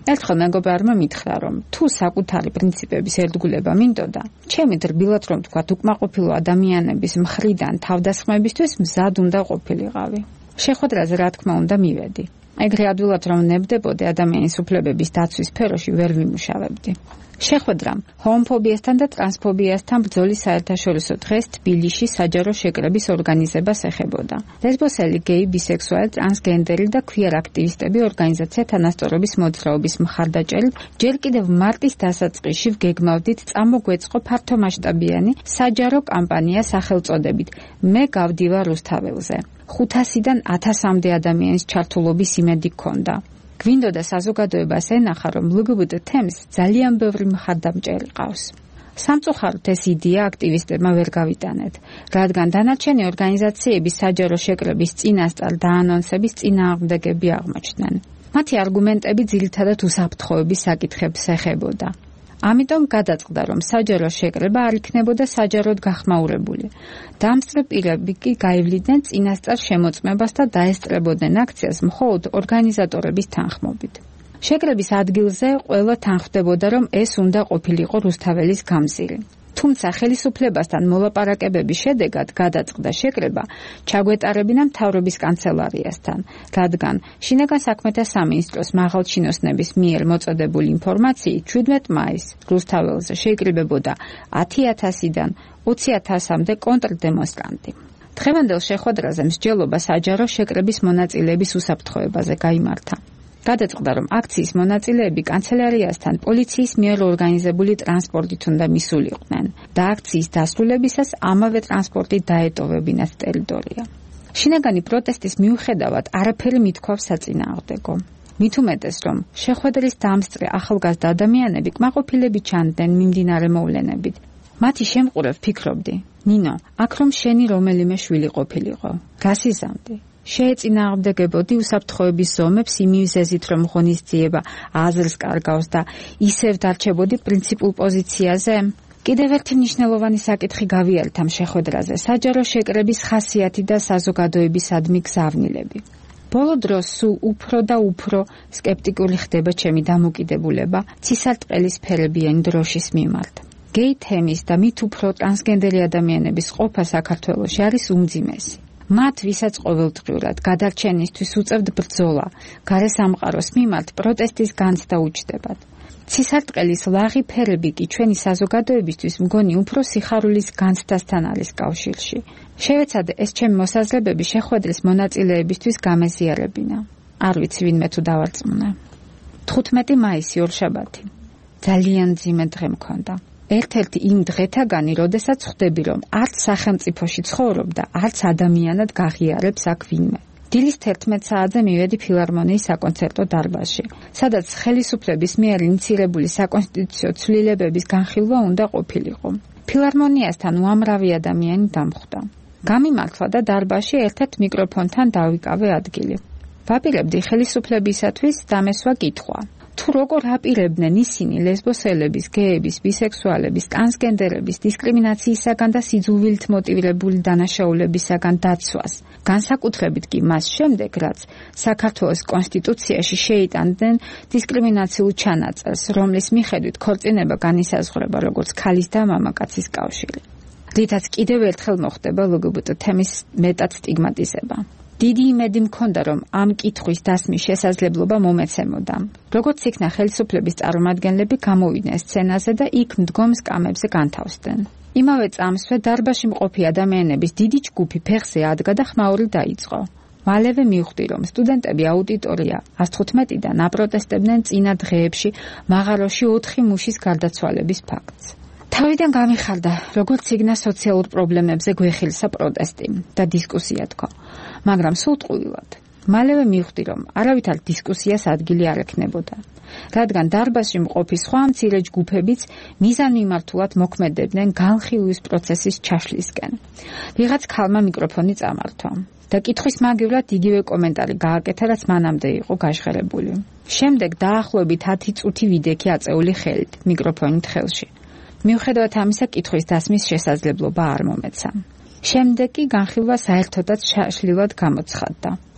ერთხელ მეგობარმა მითხრა, რომ თუ საკუთარი პრინციპების ერთგულება მინდოდა, ჩემი დრბილად რომ თქვათ უკმაყოფილო ადამიანების მხრიდან თავდასხმებისთვის მზად უნდა ყოფილიყავი. შეხვედრაზე რა თქმა უნდა მივედი. ეგრე ადვილად რომ ნებდებოდი ადამიანის უფლებების დაცვის სფეროში ვერ ვიმუშავებდი. შეხვედრამ ჰომოფობიასთან და ტრანსფობიასთან ბრძოლის საერთაშორისო დღეს თბილისში საჯარო შეკრების ორგანიზებას ეხებოდა. ლესბოსელი, გეი, ბისექსუალი, ტრანსგენდერი და ქვიერ აქტივისტები ორგანიზაცია თანასწორობის მოძრაობის მხარდაჭერით ჯერ კიდევ მარტის დასაწყისში ვგეგმავდით წამოგვეწყო ფართომასშტაბიანი საჯარო კამპანია სახელწოდებით მე გავდივარ რუსთაველზე. ხუთასიდან ათასამდე ადამიანის ჩართულობის იმედი გქონდა. გვინდოდა საზოგადოებას ენახა, რომ ლ G B T თემს ძალიან ბევრი მხარდამჭერი ყავს. სამწუხაროდ ეს იდეა აქტივისტებმა ვერ გავიტანეთ, რადგან დანარჩენი ორგანიზაციების საჯარო შეკრების წინასწარ დაანონსების წინააღმდეგები აღმოჩნდნენ. მათი არგუმენტები ძირითადად უსაფრთხოების საკითხებს ეხებოდა. ამიტომ გადაწყდა, რომ საჯარო შეკრება არ იქნებოდა საჯაროდ გახმაურებული. დამსწრე პირები კი გაივლიდნენ წინასწარ შემოწმებას და დაესწრებოდნენ აქციას მხოლოდ ორგანიზატორების თანხმობით. შეკრების ადგილზე ყველა თანხმდებოდა, რომ ეს უნდა ყოფილიყო რუსთაველის გამზირი. თუმცა ხელისუფლებასთან მოლაპარაკებების შედეგად გადაწყდა შეკრება ჩაგვეტარებინა მთავრობის კანცელარიასთან, რადგან შინაგან საქმეთა სამინისტროს მაღალჩინოსნების მიერ მოწოდებული ინფორმაციით ჩვიდმეტ მაისს რუსთაველზე შეიკრიბებოდა ათი ათასიდან ოცი ათასამდე კონტრდემონსტრანტი. დღევანდელ შეხვედრაზე მსჯელობა საჯარო შეკრების მონაწილეების უსაფრთხოებაზე გაიმართა. გადაწყდა, რომ აქციის მონაწილეები კანცელარიასთან პოლიციის მიერ ორგანიზებული ტრანსპორტით უნდა მისულიყვნენ და აქციის დასრულებისას ამავე ტრანსპორტით დაეტოვებინათ ტერიტორია. შინაგანი პროტესტის მიუხედავად არაფერი მithქვავს საწინააღმდეგო. მით უმეტეს, რომ შეხვედრის დამსწრე ახალგაზრდა ადამიანები კმაყოფილები ჩანდნენ მიმდინარე მოვლენებით. მათი შემყურებ ფიქრობდი, ნინო, აქ რომ შენი რომელიმე შვილი ყოფილიყო, რას იზამდი? შეეწინააღმდეგებოდი უსაფრთხოების ზომებს იმ მიზეზით, რომ ღონისძიება აზრს კარგავს და ისევ დარჩებოდი პრინციპულ პოზიციაზე. კიდევ ერთი მნიშვნელოვანი საკითხი გავიარეთ ამ შეხვედრაზე, საჯარო შეკრების ხასიათი და საზოგადოებისადმი გზავნილები. ბოლო დროს სულ უფრო და უფრო სკეპტიკული ხდება ჩემი დამოკიდებულება ცისარტყელის ფერებიანი დროშის მიმართ. გეი თემის და მით უფრო ტრანსგენდერი ადამიანების ყოფა საქართველოში არის უმძიმესი. მათ, ვისაც ყოველდღიურად გადარჩენისთვის უწევთ ბრძოლა, გარესამყაროს მიმართ პროტესტის განცდა უჩნდებათ. ცისარტყელის ლაღი ფერები კი ჩვენი საზოგადოებისთვის მგონი უფრო სიხარულის განცდასთან არის კავშირში. შევეცადე ეს ჩემი მოსაზრებები შეხვედრის მონაწილეებისთვის გამეზიარებინა. არ ვიცი ვინმე თუ დავარწმუნე. თხუთმეტი მაისი ორშაბათი. ძალიან მძიმე დღე მქონდა. ერთ-ერთი იმ დღეთაგანი, როდესაც ხვდები, რომ არც სახელმწიფოში ცხოვრობ და არც ადამიანად გაღიარებს აქ ვინმე. დილის თერთმეტ საათზე მივედი ფილარმონიის საკონცერტო დარბაზში, სადაც ხელისუფლების მიერ ინიცირებული საკონსტიტუციო ცვლილებების განხილვა უნდა ყოფილიყო. ფილარმონიასთან უამრავი ადამიანი დამხვდა. გამიმართლა და დარბაზში ერთ-ერთ მიკროფონთან დავიკავე ადგილი. ვაპირებდი ხელისუფლებისათვის დამესვა კითხვა. თუ როგორ აპირებდნენ ისინი ლესბოსელების, გეების, ბისექსუალების, ტრანსგენდერების დისკრიმინაციისაგან და სიძულვილით მოტივირებული დანაშაულებისაგან დაცვას, განსაკუთრებით კი მას შემდეგ, რაც საქართველოს კონსტიტუციაში შეიტანდნენ დისკრიმინაციულ ჩანაწერს, რომლის მიხედვით ქორწინება განისაზღვრება როგორც ქალის და მამაკაცის კავშირი. რითაც კიდევ ერთხელ მოხდება ლ G B T თემის მეტად სტიგმატიზება. დიდი იმედი მქონდა, რომ ამ კითხვის დასმის შესაძლებლობა მომეცემოდა. როგორც იქნა ხელისუფლების წარმომადგენლები გამოვიდნენ სცენაზე და იქ მდგომ სკამებზე განთავსდნენ. იმავე წამსვე დარბაზში მყოფი ადამიანების დიდი ჯგუფი ფეხზე ადგა და ხმაური დაიწყო. მალევე მივხვდი, რომ სტუდენტები აუდიტორია ას თხუთმეტიდან აპროტესტებდნენ წინა დღეებში მაღაროში ოთხი მუშის გარდაცვალების ფაქტს. თავიდან გამიხარდა, როგორც იქნა სოციალურ პრობლემებზე გვეხილსა პროტესტი და დისკუსია თქვა, მაგრამ სულ ტყუილად. მალევე მივხვდი, რომ არავითარ დისკუსიას ადგილი არ ექნებოდა, რადგან დარბაზში მყოფი სხვა მცირე ჯგუფებიც მიზანმიმართულად მოქმედებდნენ განხილვის პროცესის ჩაშლისკენ. ვიღაც ქალმა მიკროფონი წამართვა და კითხვის მაგივრად იგივე კომენტარი გააკეთა, რაც მანამდე იყო გაჟღერებული. შემდეგ დაახლოებით ათი წუთი ვიდექი აწეული ხელით, მიკროფონით ხელში. მიუხედავად ამისა, კითხვის დასმის შესაძლებლობა არ მომეცა. შემდეგ კი განხილვა საერთოდაც შაშლილად გამოცხადდა.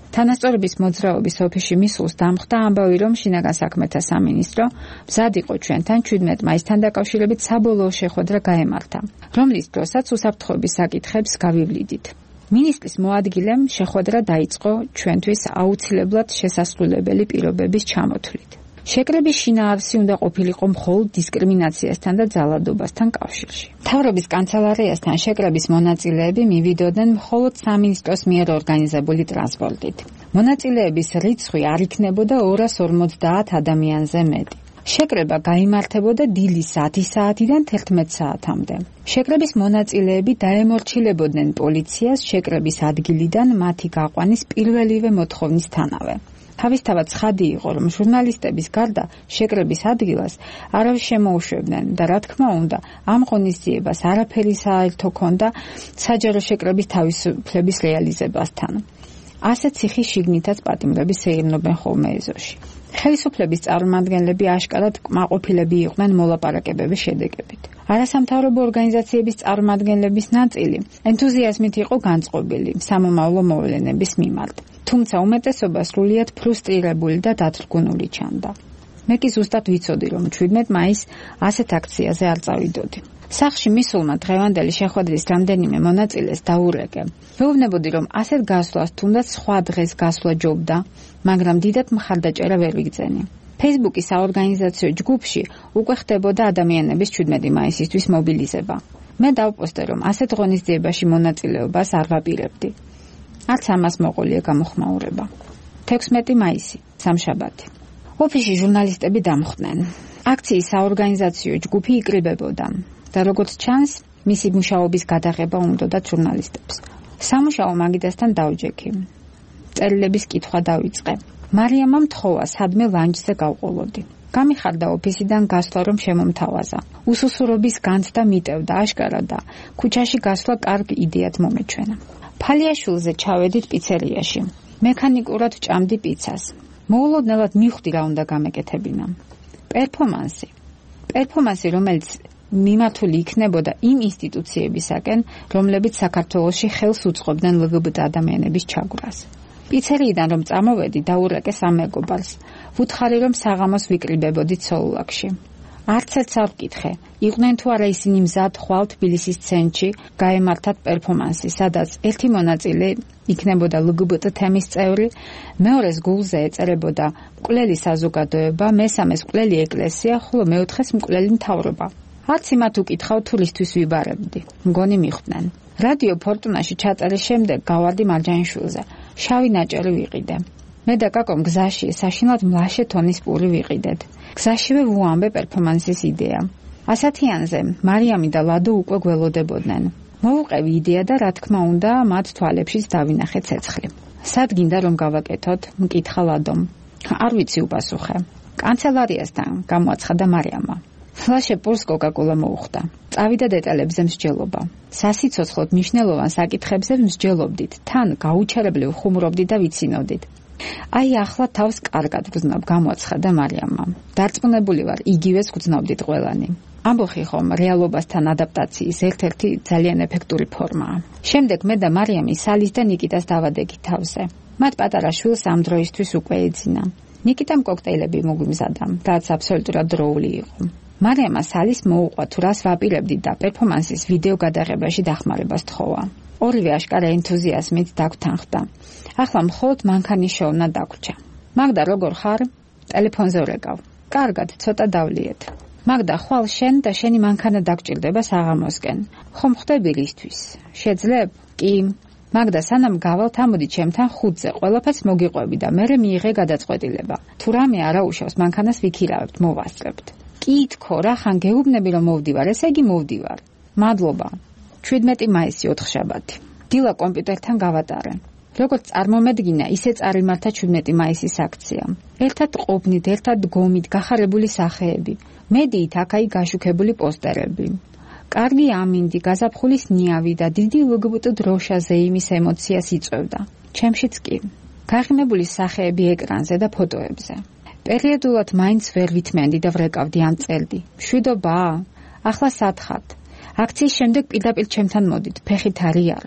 თანასწორობის მოძრაობის ოფისში მისულს დამხვდა ამბავი, რომ შინაგან საქმეთა სამინისტრო მზად იყო ჩვენთან ჩვიდმეტ მაისთან დაკავშირებით საბოლოო შეხვედრა გაემართა, რომლის დროსაც უსაფრთხოების საკითხებს გავივლიდით. მინისტრის მოადგილემ შეხვედრა დაიწყო ჩვენთვის აუცილებლად შესასრულებელი პირობების ჩამოთვლით. შეკრების შინაარსი უნდა ყოფილიყო მხოლოდ დისკრიმინაციასთან და ძალადობასთან კავშირში. მთავრობის კანცელარიასთან შეკრების მონაწილეები მივიდოდნენ მხოლოდ სამინისტროს მიერ ორგანიზებული ტრანსპორტით. მონაწილეების რიცხვი არ იქნებოდა ორას ორმოცდაათ ადამიანზე მეტი. შეკრება გაიმართებოდა დილის ათი საათიდან თერთმეტ საათამდე. შეკრების მონაწილეები დაემორჩილებოდნენ პოლიციას შეკრების ადგილიდან მათი გაყვანის პირველივე მოთხოვნისთანავე. თავისთავად ცხადი იყო, რომ ჟურნალისტების გარდა შეკრების ადგილას არავის შემოუშვებდნენ და რა თქმა უნდა, ამ ღონისძიებას არაფერი საერთო ჰქონდა საჯარო შეკრების თავისუფლების რეალიზებასთან. ასეთ ციხის შიგნითაც პატიმრები სეირნობენ ხოლმე ეზოში. ხელისუფლების წარმომადგენლები აშკარად კმაყოფილები იყვნენ მოლაპარაკებების შედეგებით. არასამთავრობო ორგანიზაციების წარმომადგენლების ნაწილი ენთუზიაზმით იყო განწყობილი სამომავლო მოვლენების მიმართ. თუმცა უმეტესობა სრულიად ფრუსტრირებული და დათრგუნული ჩანდა. მე კი ზუსტად ვიცოდი, რომ ჩვიდმეტ მაისს ასეთ აქციაზე არ წავიდოდი. სახლში მისულმა დღევანდელი შეხვედრის რამდენიმე მონაწილეს დაურეკე. მეუბნებოდი, რომ ასეთ გასვლას თუნდაც სხვა დღეს გასვლა ჯობდა, მაგრამ დიდად მხარდაჭერა ვერ ვიგრძენი. Facebook-ის საორგანიზაციო ჯგუფში უკვე ხდებოდა ადამიანების ჩვიდმეტი მაისისთვის მობილიზება. მე დავპოსტე, რომ ასეთ ღონისძიებაში მონაწილეობას არ ვაპირებდი. არც ამას მოყოლია გამოხმაურება. თექვსმეტი მაისი, სამშაბათი. ოფისში ჟურნალისტები დამხვდნენ. აქციის საორგანიზაციო ჯგუფი იკრიბებოდა და როგორც ჩანს, მისი მუშაობის გადაღება უნდოდათ ჟურნალისტებს. სამუშაო მაგიდასთან დავჯექი. წერილების კითხვა დავიწყე. მარიამამ თხოვა სადმე ლანჩზე გავყოლოდი. გამიხარდა ოფისიდან გასვლა, რომ შემომთავაზა. უსუსურობის განცდა მიტევდა აშკარა და ქუჩაში გასვლა კარგ იდეად მომეჩვენა. ფალიაშვილზე ჩავედით პიცერიაში. მექანიკურად ვჭამდი პიცას. მოულოდნელად მივხვდი რა უნდა გამეკეთებინა. პერფორმანსი. პერფორმანსი, რომელიც მიმართული იქნებოდა იმ ინსტიტუციებისაკენ, რომლებიც საქართველოში ხელს უწყობდნენ ლგბტ ადამიანების ჩაგვრას. პიცერიიდან რომ წამოვედი, დაურეკე სამ მეგობარს. ვუთხარი, რომ საღამოს ვიკრიბებოდით სოულაკში. არც ერთს არ ვკითხე, იყვნენ თუ არა ისინი მზად ხვალ თბილისის ცენტრში გაემართათ პერფორმანსი, სადაც ერთი მონაწილე იქნებოდა ლგბტ თემის წევრი, მეორეს გულზე ეწერებოდა მკვლელი საზოგადოება, მესამეს მკვლელი ეკლესია, ხოლო მეოთხეს მკვლელი მთავრობა. არც იმათ უკითხავ თუ რისთვის ვიბარებდი, მგონი მიხვდნენ. რადიო ფორტუნაში ჩაწერის შემდეგ გავარდი მარჯანიშვილზე. შავი ნაჭერი ვიყიდე. მე და კაკომ გზაში საშინლად მლაშე თონის პური ვიყიდეთ. გზაშივე ვუამბე პერფორმანსის იდეა. ასათიანზე მარიამი და ლადო უკვე გველოდებოდნენ. მოვუყევი იდეა და რა თქმა უნდა, მათ თვალებშიც დავინახე ცეცხლი. სად გინდა რომ გავაკეთოთ? მკითხა ლადომ. არ ვიცი უპასუხე. კანცელარიასთან გამოაცხადა მარიამა. ლაშე პურს კოკაკოლა მოუხდა. წავიდა დეტალებზე მსჯელობა. სასიცოცხლოდ მნიშვნელოვან საკითხებზე მსჯელობდით, თან გაუჩერებლივ ხუმრობდით და ვიცინოდით. აი ახლა თავს კარგად გრძნობ, გამოაცხადა მარიამა. დარწმუნებული ვარ, იგივეს გრძნობდით ყველანი. ამბოხი ხომ რეალობასთან ადაპტაციის ერთ-ერთი ძალიან ეფექტური ფორმაა. შემდეგ მე და მარიამი სალის და ნიკიტას დავადეგით თავზე. მათ პატარა შვილს ამ დროისთვის უკვე ეძინა. ნიკიტამ კოქტეილები მოგვიმზადა, რაც აბსოლუტურად დროული იყო. მარიამა სალის მოუყვა თუ რას ვაპირებდით და პერფორმანსის ვიდეო გადაღებაში დახმარებას თხოვა. ორივე აშკარა ენთუზიაზმით დაგთანხმდა. ახლა მხოლოდ მანქანის შოვნა დაგვრჩა. მაგდა როგორ ხარ? ტელეფონზე ვრეკავ. კარგად, ცოტა დავლიეთ. მაგდა ხვალ შენ და შენი მანქანა დაგჭირდება საღამოსკენ. ხომ ხვდები რისთვის? შეძლებ? კი. მაგდა სანამ გავალთ ამოდი ჩემთან ხუთზე, ყველაფერს მოგიყვები და მერე მიიღე გადაწყვეტილება. თუ რამე არა უშავს, მანქანას ვიქირავებთ, მოვასწრებთ. კი თქო, რა ხან გეუბნები რომ მოვდივარ, ესე იგი მოვდივარ. მადლობა. ჩვიდმეტი მაისი ოთხშაბათი. დილა კომპიუტერთან გავატარე. როგორც წარმომედგინა, ისე წარიმართა ჩვიდმეტი მაისის აქცია. ერთად ყოფნით, ერთად დგომით, გახარებული სახეები. მედიით აქ-აი გაშუქებული პოსტერები. კარგი ამინდი, გაზაფხულის ნიავი და დიდი ლგბტ დროშაზე იმის ემოციას იწვევდა. ჩემშიც კი. გაღიმებული სახეები ეკრანზე და ფოტოებზე. პერიოდულად მაინც ვერ ვითმენდი და ვრეკავდი ამ წერდი. მშვიდობაა? ახლა სათხართ. აქციის შემდეგ პირდაპირ ჩემთან მოდით, ფეხით არიაროთ.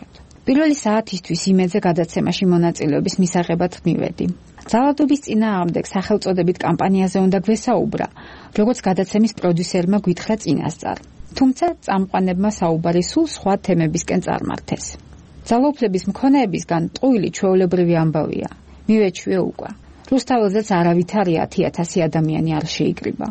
პირველი საათისთვის იმედზე გადაცემაში მონაწილეობის მისაღებად მივედი. ძალადობის წინააღმდეგ სახელწოდებით კამპანიაზე უნდა გვესაუბრა, როგორც გადაცემის პროდიუსერმა გვითხრა წინასწარ. თუმცა წამყვანებმა საუბარი სულ სხვა თემებისკენ წარმართეს. ძალაუფლების მქონეებისგან ტყუილი ჩვეულებრივი ამბავია. მივეჩვიე უკვე. რუსთაველზეც არავითარი ათი ათასი ადამიანი არ შეიკრიბა.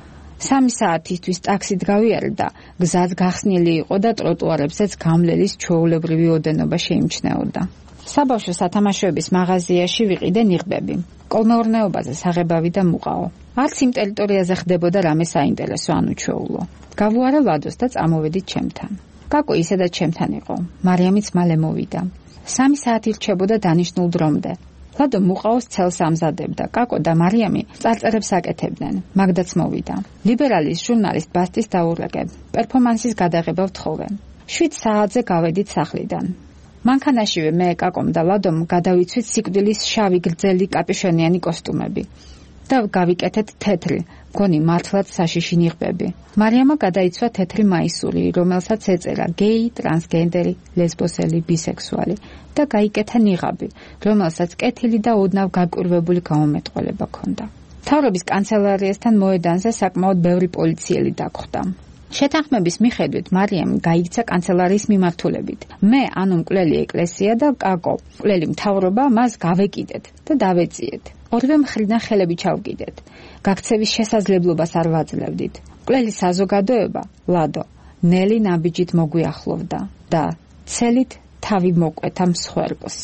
სამი საათისთვის ტაქსით გავიარე და გზაც გახსნილი იყო და ტროტუარებზეც გამლელის ჩვეულებრივი ოდენობა შეიმჩნეოდა. საბავშვო სათამაშოების მაღაზიაში ვიყიდე ნიღბები. კოლმეურნეობაზე საღებავი და მუყაო. არც იმ ტერიტორიაზე ხდებოდა რამე საინტერესო ან უჩვეულო. გავუარე ლადოს და წამოვედით ჩემთან. კაკო ისედაც ჩემთან იყო. მარიამიც მალე მოვიდა. სამი საათი რჩებოდა დანიშნულ დრომდე. ლადო მუყაოს ცელს ამზადებდა. კაკო და მარიამი წარწერებს აკეთებდნენ. მაგდაც მოვიდა. ლიბერალის ჟურნალისტ ბასტის დაურეკე. პერფორმანსის გადაღება ვთხოვე. შვიდ საათზე გავედით სახლიდან. მანქანაშივე მე, კაკომ და ლადომ გადავიცვით სიკვდილის შავი გრძელი კაპიშონიანი კოსტუმები და გავიკეთეთ თეთრი, მგონი მართლაც საშიში ნიღბები. მარიამა გადაიცვა თეთრი მაისური, რომელსაც ეწერა გეი, ტრანსგენდერი, ლესბოსელი, ბისექსუალი და გაიკეთა ნიღაბი, რომელსაც კეთილი და ოდნავ გაკვირვებული გამომეტყველება ჰქონდა. მთავრობის კანცელარიასთან მოედანზე საკმაოდ ბევრი პოლიციელი დაგხვდა. შეთანხმების მიხედვით მარიამი გაიქცა კანცელარიის მიმართულებით. მე, ანუ მკვლელი ეკლესია და კაკო, მკვლელი მთავრობა მას გავეკიდეთ და დავეციეთ. ორივე მხრიდან ხელები ჩავკიდეთ. გაქცევის შესაძლებლობას არ ვაძლევდით. მკვლელი საზოგადოება, ლადო, ნელი ნაბიჯით მოგვიახლოვდა და ცელით თავი მოკვეთა მსხვერპლს.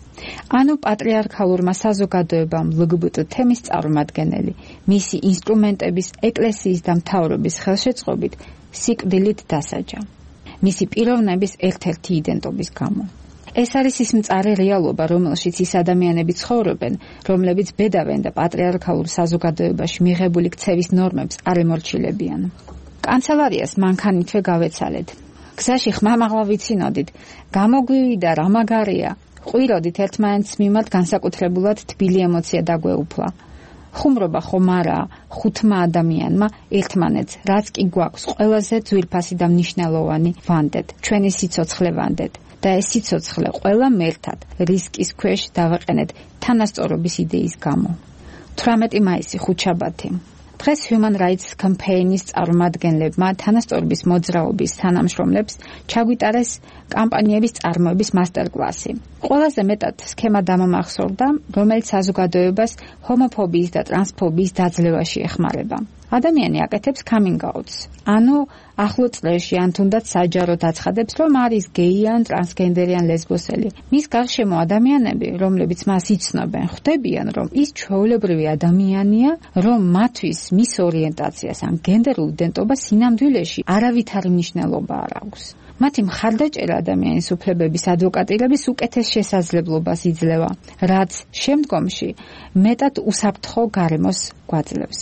ანუ პატრიარქალურმა საზოგადოებამ ლგბტ თემის წარმომადგენელი მისი ინსტრუმენტების ეკლესიის და მთავრობის ხელშეწყობით სიკვდილით დასაჯა. მისი პიროვნების ერთ-ერთი იდენტობის გამო. ეს არის ის მწარე რეალობა, რომელშიც ის ადამიანები ცხოვრობენ, რომლებიც ბედავენ და პატრიარქალურ საზოგადოებაში მიღებული ქცევის ნორმებს არ ემორჩილებიან. კანცელარიას მანქანითვე გავეცალეთ. გზაში ხმამაღლა ვიცინოდით, გამოგვივიდა რა მაგარია. ყვიროდით ერთმანეთს მიმართ განსაკუთრებულად თბილი ემოცია დაგვეუფლა. ხუმრობა ხომ არაა, ხუთმა ადამიანმა ერთმანეთს, რაც კი გვაქვს, ყველაზე ძვირფასი და მნიშვნელოვანი ვანდეთ, ჩვენი სიცოცხლე ვანდეთ და ეს სიცოცხლე ყველა მერთად რისკის ქვეშ დავაყენეთ თანასწორობის იდეის გამო. თვრამეტი მაისი ხუთშაბათი. დღეს Human Rights Campaign-ის წარმომადგენლებმა თანასწორობის მოძრაობის თანამშრომლებს ჩაგვიტარეს კამპანიების წარმოების მასტერკლასი. ყველაზე მეტად სქემა დამამახსოვრდა, რომელიც საზოგადოებას ჰომოფობიის და ტრანსფობიის დაძლევაში ეხმარება. ადამიანი აკეთებს coming outs, ანუ ახლო წლებში ან თუნდაც საჯაროდ აცხადებს, რომ არის გეი ან ტრანსგენდერი ან ლესბოსელი. მის გარშემო ადამიანები, რომლებიც მას იცნობენ, ხვდებიან, რომ ის ჩვეულებრივი ადამიანია, რომ მათთვის მის ორიენტაციას ან გენდერულ იდენტობას სინამდვილეში არავითარი მნიშვნელობა არ აქვს. მათი მხარდაჭერა ადამიანის უფლებების ადვოკატირების უკეთეს შესაძლებლობას იძლევა, რაც შემდგომში მეტად უსაფრთხო გარემოს გვაძლევს.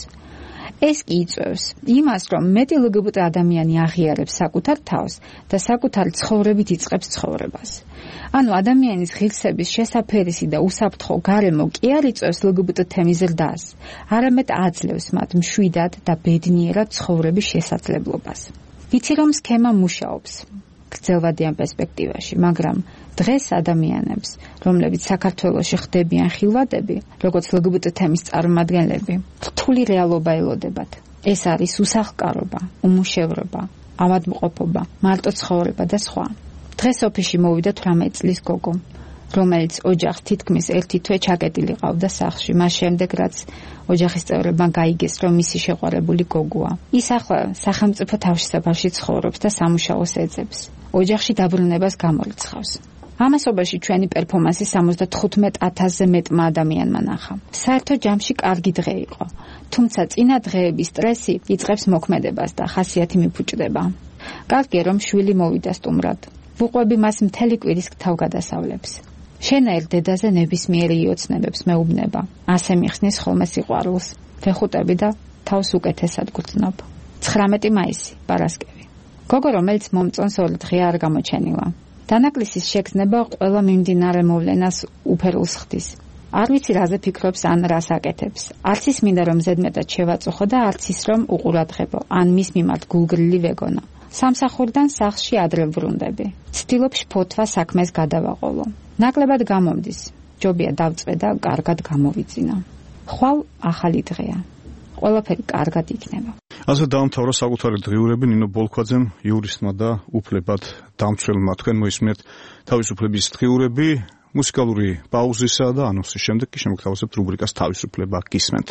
ეს კი იწვევს იმას, რომ მეტი ლგბტ ადამიანი აღიარებს საკუთარ თავს და საკუთარი ცხოვრებით იწყებს ცხოვრებას. ანუ ადამიანის ღირსების შესაფერისი და უსაფრთხო გარემო კი არ იწვევს ლგბტ თემის ზრდას, არამედ აძლევს მათ მშვიდად და ბედნიერად ცხოვრების შესაძლებლობას. ვიცი, რომ სქემა მუშაობს გრძელვადიან პერსპექტივაში, მაგრამ დღეს ადამიანებს, რომლებიც საქართველოში ხდებიან ხილვადები, როგორც ლგბტ თემის წარმომადგენლები, რთული რეალობა ელოდებათ. ეს არის უსახლკარობა, უმუშევრობა, ავადმყოფობა, მარტო ცხოვრება და სხვა. დღეს ოფისში მოვიდა თვრამეტი წლის გოგო, რომელიც ოჯახს თითქმის ერთი თვე ჩაკეტილი ყავდა სახლში, მას შემდეგ რაც ოჯახის წევრებმა გაიგეს, რომ მისი შეყვარებული გოგოა. ის ახლა სახელმწიფო თავშესაფარში ცხოვრობს და სამუშაოს ეძებს. ოჯახში დაბრუნებას გამორიცხავს. ამასობაში ჩვენი პერფორმანსი სამოცდათხუთმეტ ათასზე მეტმა ადამიანმა ნახა. საერთო ჯამში კარგი დღე იყო, თუმცა წინა დღეების სტრესი იწყებს მოქმედებას და ხასიათი მიფუჭდება. კარგია, რომ შვილი მოვიდა სტუმრად. ვუყვები მას მთელი კვირის თავგადასავლებს. შენაერ დედაზე ნებისმიერი იოცნებებს მეუბნება. ასე მიხსნის ხოლმე სიყვარულს. ვეხუტები და თავს უკეთესად გრძნობ. ცხრამეტი მაისი, პარასკევი. გოგო, რომელიც მომწონს ორი დღე არ გამოჩენილა. დანაკლისის შეგრძნება ყველა მიმდინარე მოვლენას უფერულს ხდის. არ ვიცი რაზე ფიქრობს ან რას აკეთებს. არც ის მინდა რომ ზედმეტად შევაწუხო და არც ის რომ უყურადღებო ან მის მიმართ გულგრილი ვეგონა. სამსახურიდან სახლში ადრე ვრუნდები. ცდილობ შფოთვა საქმეს გადავაყოლო. ნაკლებად გამომდის. ჯობია დავწვე და კარგად გამოვიძინა. ხვალ ახალი დღეა. ყველაფერი კარგად იქნება. ასე დაამთავრა საკუთარი დღიურები ნინო ბოლქვაძემ, იურისტმა და უფლებად დამცველმა. თქვენ მოისმენთ თავისუფლების დღიურები, მუსიკალური პაუზისა და ანონსის შემდეგ კი შემოგთავაზებთ რუბრიკას თავისუფლება გისმენთ.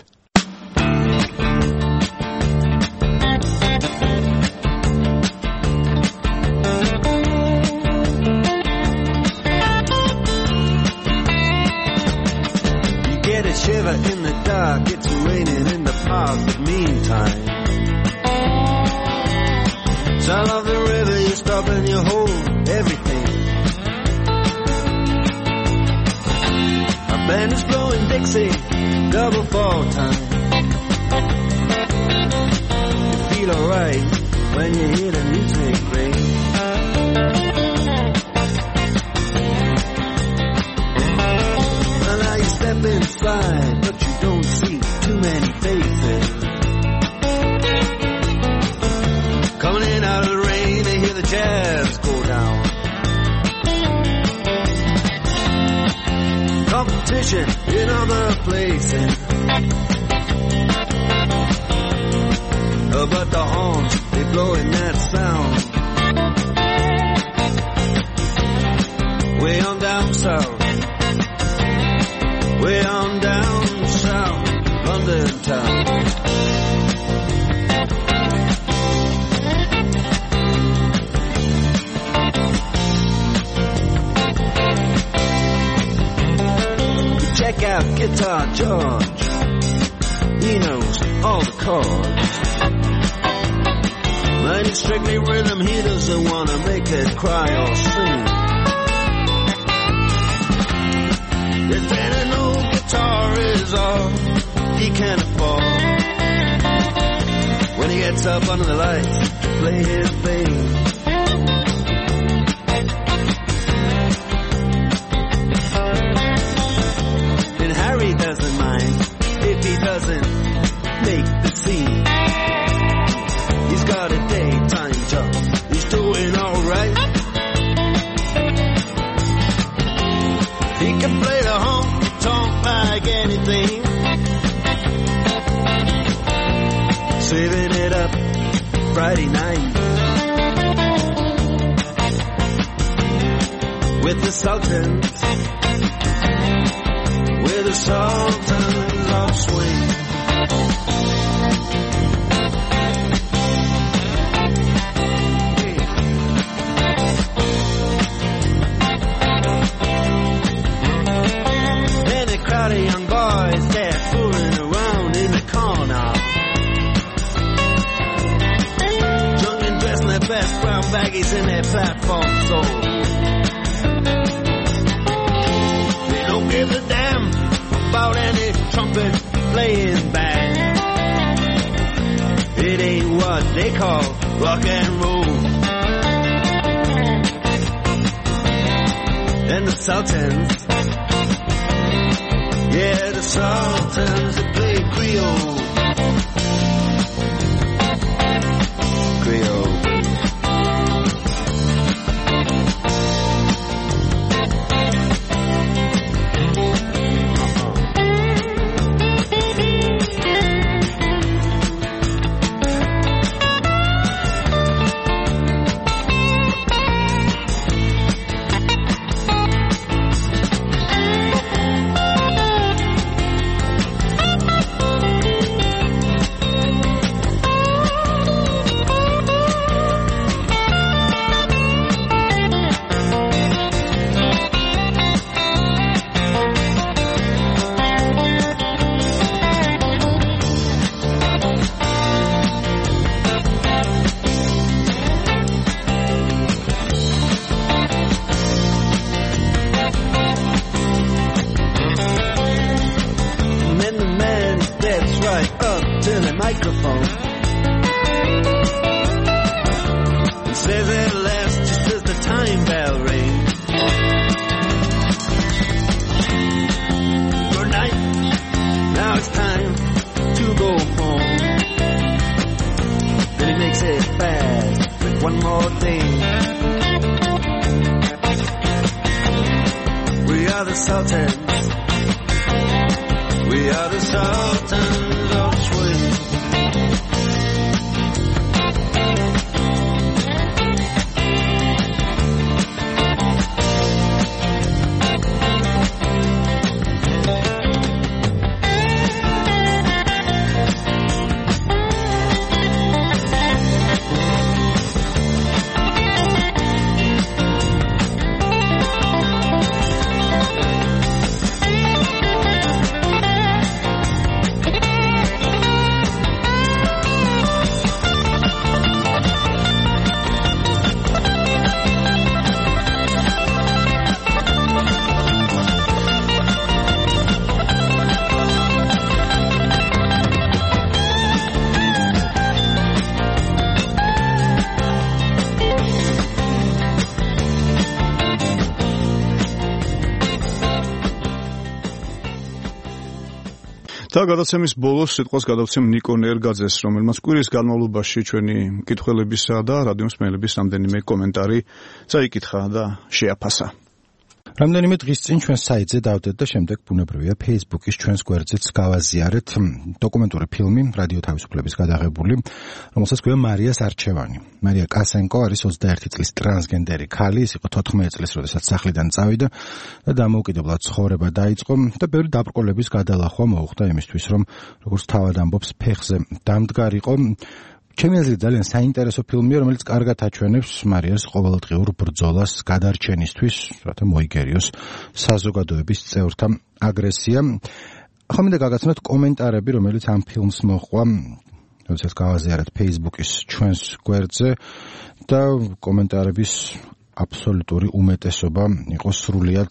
Shiver in the dark, it's raining in the park, but meantime sound of the river, you stop and you hold everything. A band is blowing Dixie, double fall time. You feel alright when you hear the music ring. Step inside, but you don't see too many faces. Coming in out of the rain, they hear the jazz go down. Competition in other places, but the horns, they blowing that sound. Way on down south, way on down south, London town. Check out Guitar George, he knows all the chords. But it's strictly rhythm, he doesn't want to make it cry or sing. If any old guitar is all he can afford, when he gets up under the lights to play his thing. And Harry doesn't mind if he doesn't make the scene. He's got a daytime job, he's doing alright. He can play the honky-tonk like anything, saving it up Friday night with the Sultans, with the Sultans of Swing. Crowd of young boys, they're fooling around in the corner, drunk and dressed in their best brown baggies in their platform soles. They don't give a damn about any trumpet playing band. It ain't what they call rock and roll. And the Sultans, yeah, the Sultans, they play Creole. Creole. one more thing. We are the Sultans. We are the Sultans of Swing. და გადაცემის ბოლოს სიტყვას გადავცემ ნიკო ნერგაძეს, რომელმაც კვირის განმავლობაში ჩვენი მკითხველებისა და რადიო მსმენელების რამდენიმე კომენტარი წაიკითხა და შეაფასა. რამდენიმე დღის წინ ჩვენ საიტზე დავდეთ და შემდეგ ბუნებრივია Facebook-ის ჩვენს გვერდზეც გავაზიარეთ დოკუმენტური ფილმი რადიო თავისუფლების გადაღებული, რომელსაც ქვია მარიას არჩევანი. მარია კასენკო არის ოცდაერთი წლის ტრანსგენდერი ქალი, ის იყო თოთხმეტი წლის, როდესაც სახლიდან წავიდა და დამოუკიდებლად ცხოვრება დაიწყო და ბევრი დაბრკოლების გადალახვა მოუხდა იმისთვის, რომ როგორც თავად ამბობს, ფეხზე დამდგარიყო. ჩემი აზრით ძალიან საინტერესო ფილმია, რომელიც კარგად აჩვენებს მარიას ყოველდღიურ ბრძოლას გადარჩენისთვის, რათა მოიგერიოს საზოგადოების წევრთა აგრესია. ახლა მინდა გაგაცნოთ კომენტარები, რომელიც ამ ფილმს მოჰყვა, როდესაც გავაზიარეთ Facebook-ის ჩვენს გვერდზე და კომენტარების აბსოლუტური უმეტესობა იყო სრულიად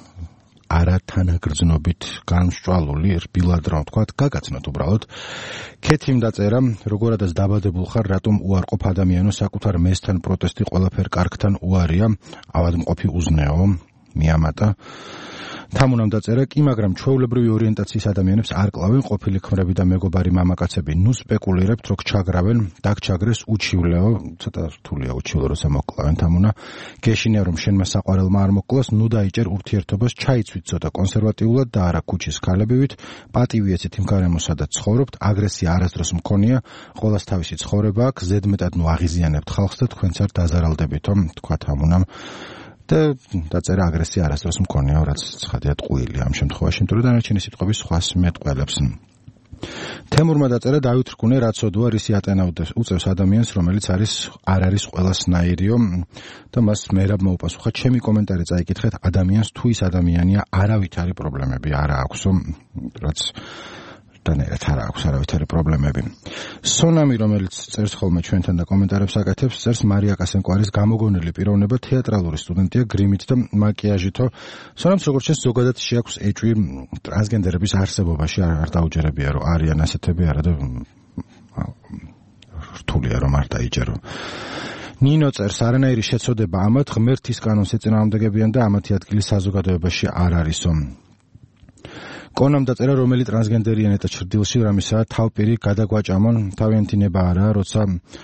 არათანაგრძნობით განსჭვალული, რბილად რომ ვთქვათ, გაგაცნოთ უბრალოდ. ქეთიმ დაწერა, როგორადაც დაბადებულ ხარ, რატომ უარყოფ ადამიანო, საკუთარ მესთან პროტესტი ყველაფერ კარგთან უარია, ავადმყოფი უზნეო, მიამატა. თამუნამ დაწერა, კი, მაგრამ ჩვეულებრივი ორიენტაციის ადამიანებს არ კლავენ ყოფილი ქმრები და მეგობარი მამაკაცები. ნუ სპეკულირებთ, რომ ჩაგრავენ, დაგჩაგრეს უჩივლეო, ცოტა რთულია უჩივლო, როცა მოკლავენ. თამუნა გეშინია, რომ შენმა საყვარელმა არ მოკლას, ნუ დაიჭერ ურთიერთობას, ჩაიცვით ცოტა კონსერვატიულად და არა ქუჩის ქალებივით. პატივი ეცეთ იმ გარემოსა და ცხოვრობთ, აგრესია არასდროს მქონია, ყოველას თავისი ცხოვრება აქვს, ზედმეტად ნუ აღიზიანებთ ხალხს და თქვენც არ დაზარალდებითო, თქვა თამუნამ. და დაწერა აგრესია არასდროს მქონია, რაც ცხადია ტყუილია ამ შემთხვევაში, იმიტომ რომ დანარჩენი სიტყვები სხვას მეტყველებს. თემურმა დაწერა, დავით რკუნე რაც ოდვა რისი ატენავდეს უწევს ადამიანს, რომელიც არის არ არის ყველასნაირიო და მას მერაბ მოუპასუხა, ჩემი კომენტარი წაიკითხეთ, ადამიანს თუ ის ადამიანია, არავითარი პრობლემები არ აქვს, რაც დანერეთ არ აქვს არავითარი პრობლემები. სონამი, რომელიც წერს ხოლმე ჩვენთან და კომენტარებს აკეთებს, წერს მარია კასენკო არის გამოგონილი პიროვნება, თეატრალური სტუდენტია, გრიმით და მაკიაჟითო. სონამს როგორც ჩანს, ზოგადად შეაქვს ეჭვი ტრანსგენდერების არსებობაში, არ დაუჯერებია, რომ არიან ასეთები, არა და რთულია რომ არ დაიჯერო. ნინო წერს, არანაირი შეცოდება ამათ ღმერთის კანონს ეწინააღმდეგებიან და ამათი ადგილი საზოგადოებაში არ არისო. კონამ დაწერა, რომელი ტრანსგენდერია ნეტა ჩრდილში რამისაა თავპირი გადაგვაჭამონ, თავიანთი ნება არაა, როცა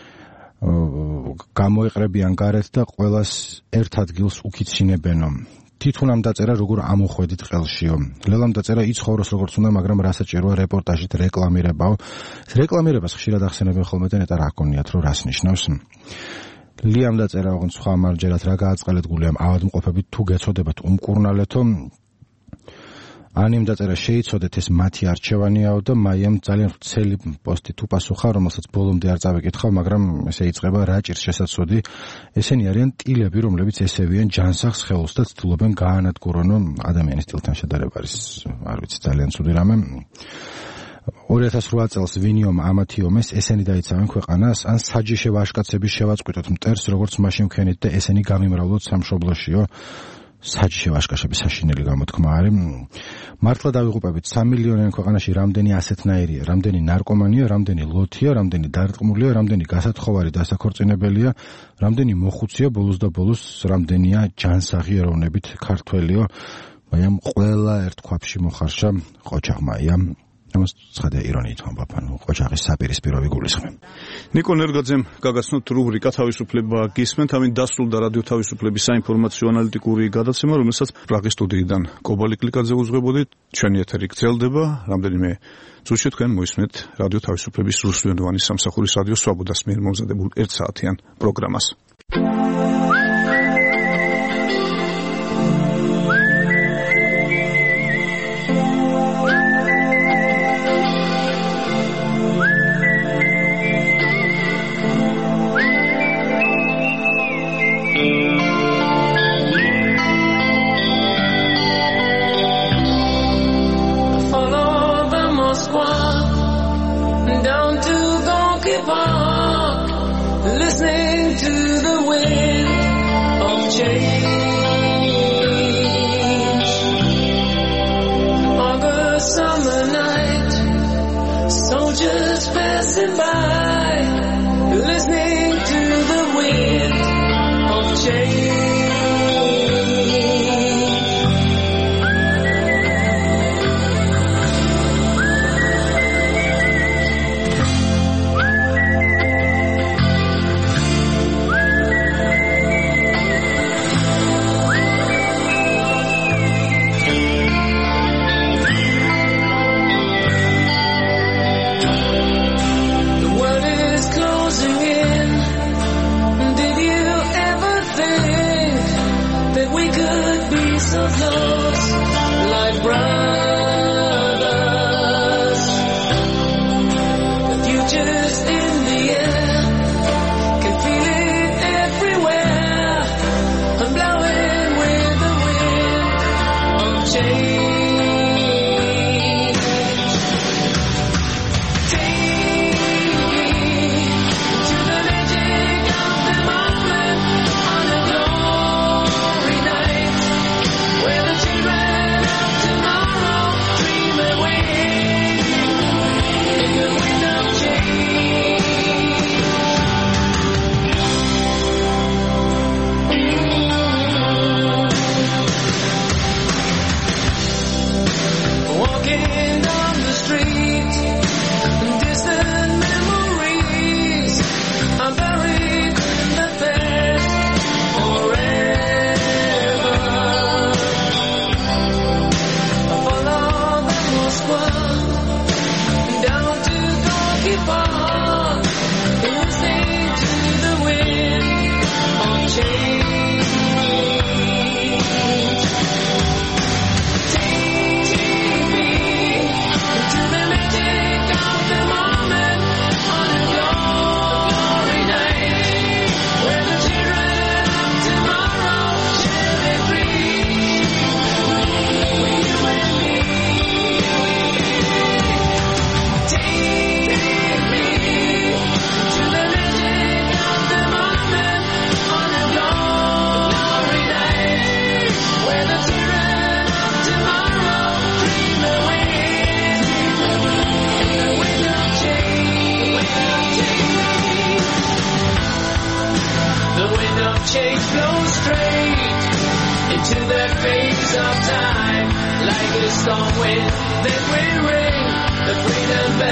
გამოეყრებიან გარეთ და ყველას ერთ ადგილს უკიცინებენო. თითქუნამ დაწერა, როგორ ამოხვედით ყელშიო. ლელამ დაწერა, იცხოვროს როგორც უნდა, მაგრამ რა საჭიროა რეპორტაჟით რეკლამირებაო. რეკლამირებას ხშირად ახსენებენ ხოლმე და ნეტა რა გქონიათ, რომ რას ნიშნავს. ლიამ დაწერა, ოღონდ სხვა მარჯერად რა გააწყალეთ გულიამ ავადმყოფებით თუ გეცოდებათ უმკურნალეთო. ანიმ დაწერა, შეიცოდეთ ეს მათი არჩევანიაო და მაიამ ძალიან ვრცელი პოსტი თუ პასუხა, რომელსაც ბოლომდე არ წავეკითხავ, მაგრამ ესე იწყება რა ჭირს შესაძლოდი. ესენი არიან ტილები, რომლებიც ესევიან ჯანსაღს ხელს და ცდილობენ გაანადგურონ ადამიანის ტილთან შედარება არის, არ ვიცი, ძალიან ცუდი რამე. ორი ათას რვა წელს ვინიომ ამათიომეს ესენი დაიცავენ ქვეყანას, ან საჯიში ვაშკაცების შევაწყვიტოთ მტერს, როგორც მაშინ ვქენით და ესენი გამიმრავლოთ სამშობლოშიო. საჯიში ვაშკაცების საშინელი გამოთქმა არის. მართლა დავიღუპებით სამი მილიონიან ქვეყანაში რამდენი ასეთნაირია, რამდენი ნარკომანია, რამდენი ლოთია, რამდენი დარწმულია, რამდენი გასათხოვარი დასაქორწინებელია, რამდენი მოხუცია, ბოლოს და ბოლოს რამდენია ჯანსაღი ეროვნებით ქართველიო. მაიამ ყველა ერთ ქვაფში მოხარშა ყოჩაღმაია. ამას ცხადია ირონიით ვამბობ, ანუ ყოჩაღის საპირისპირო ვიგულისხმებ. ნიკო ნერგაძემ გაგაცნოთ რუბრიკა თავისუფლება გისმენთ, ამით დასრულდა რადიო თავისუფლების საინფორმაციო ანალიტიკური გადაცემა, რომელსაც პრაღის სტუდიიდან კობალი კლიკაძე უძღვებოდით. ჩვენი ეთერი გრძელდება, რამდენიმე წუთში თქვენ მოისმენთ რადიო თავისუფლების რუსულენოვანი სამსახურის რადიო სვაბოდას მიერ მომზადებულ ერთ საათიან პროგრამას.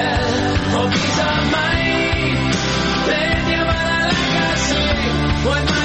What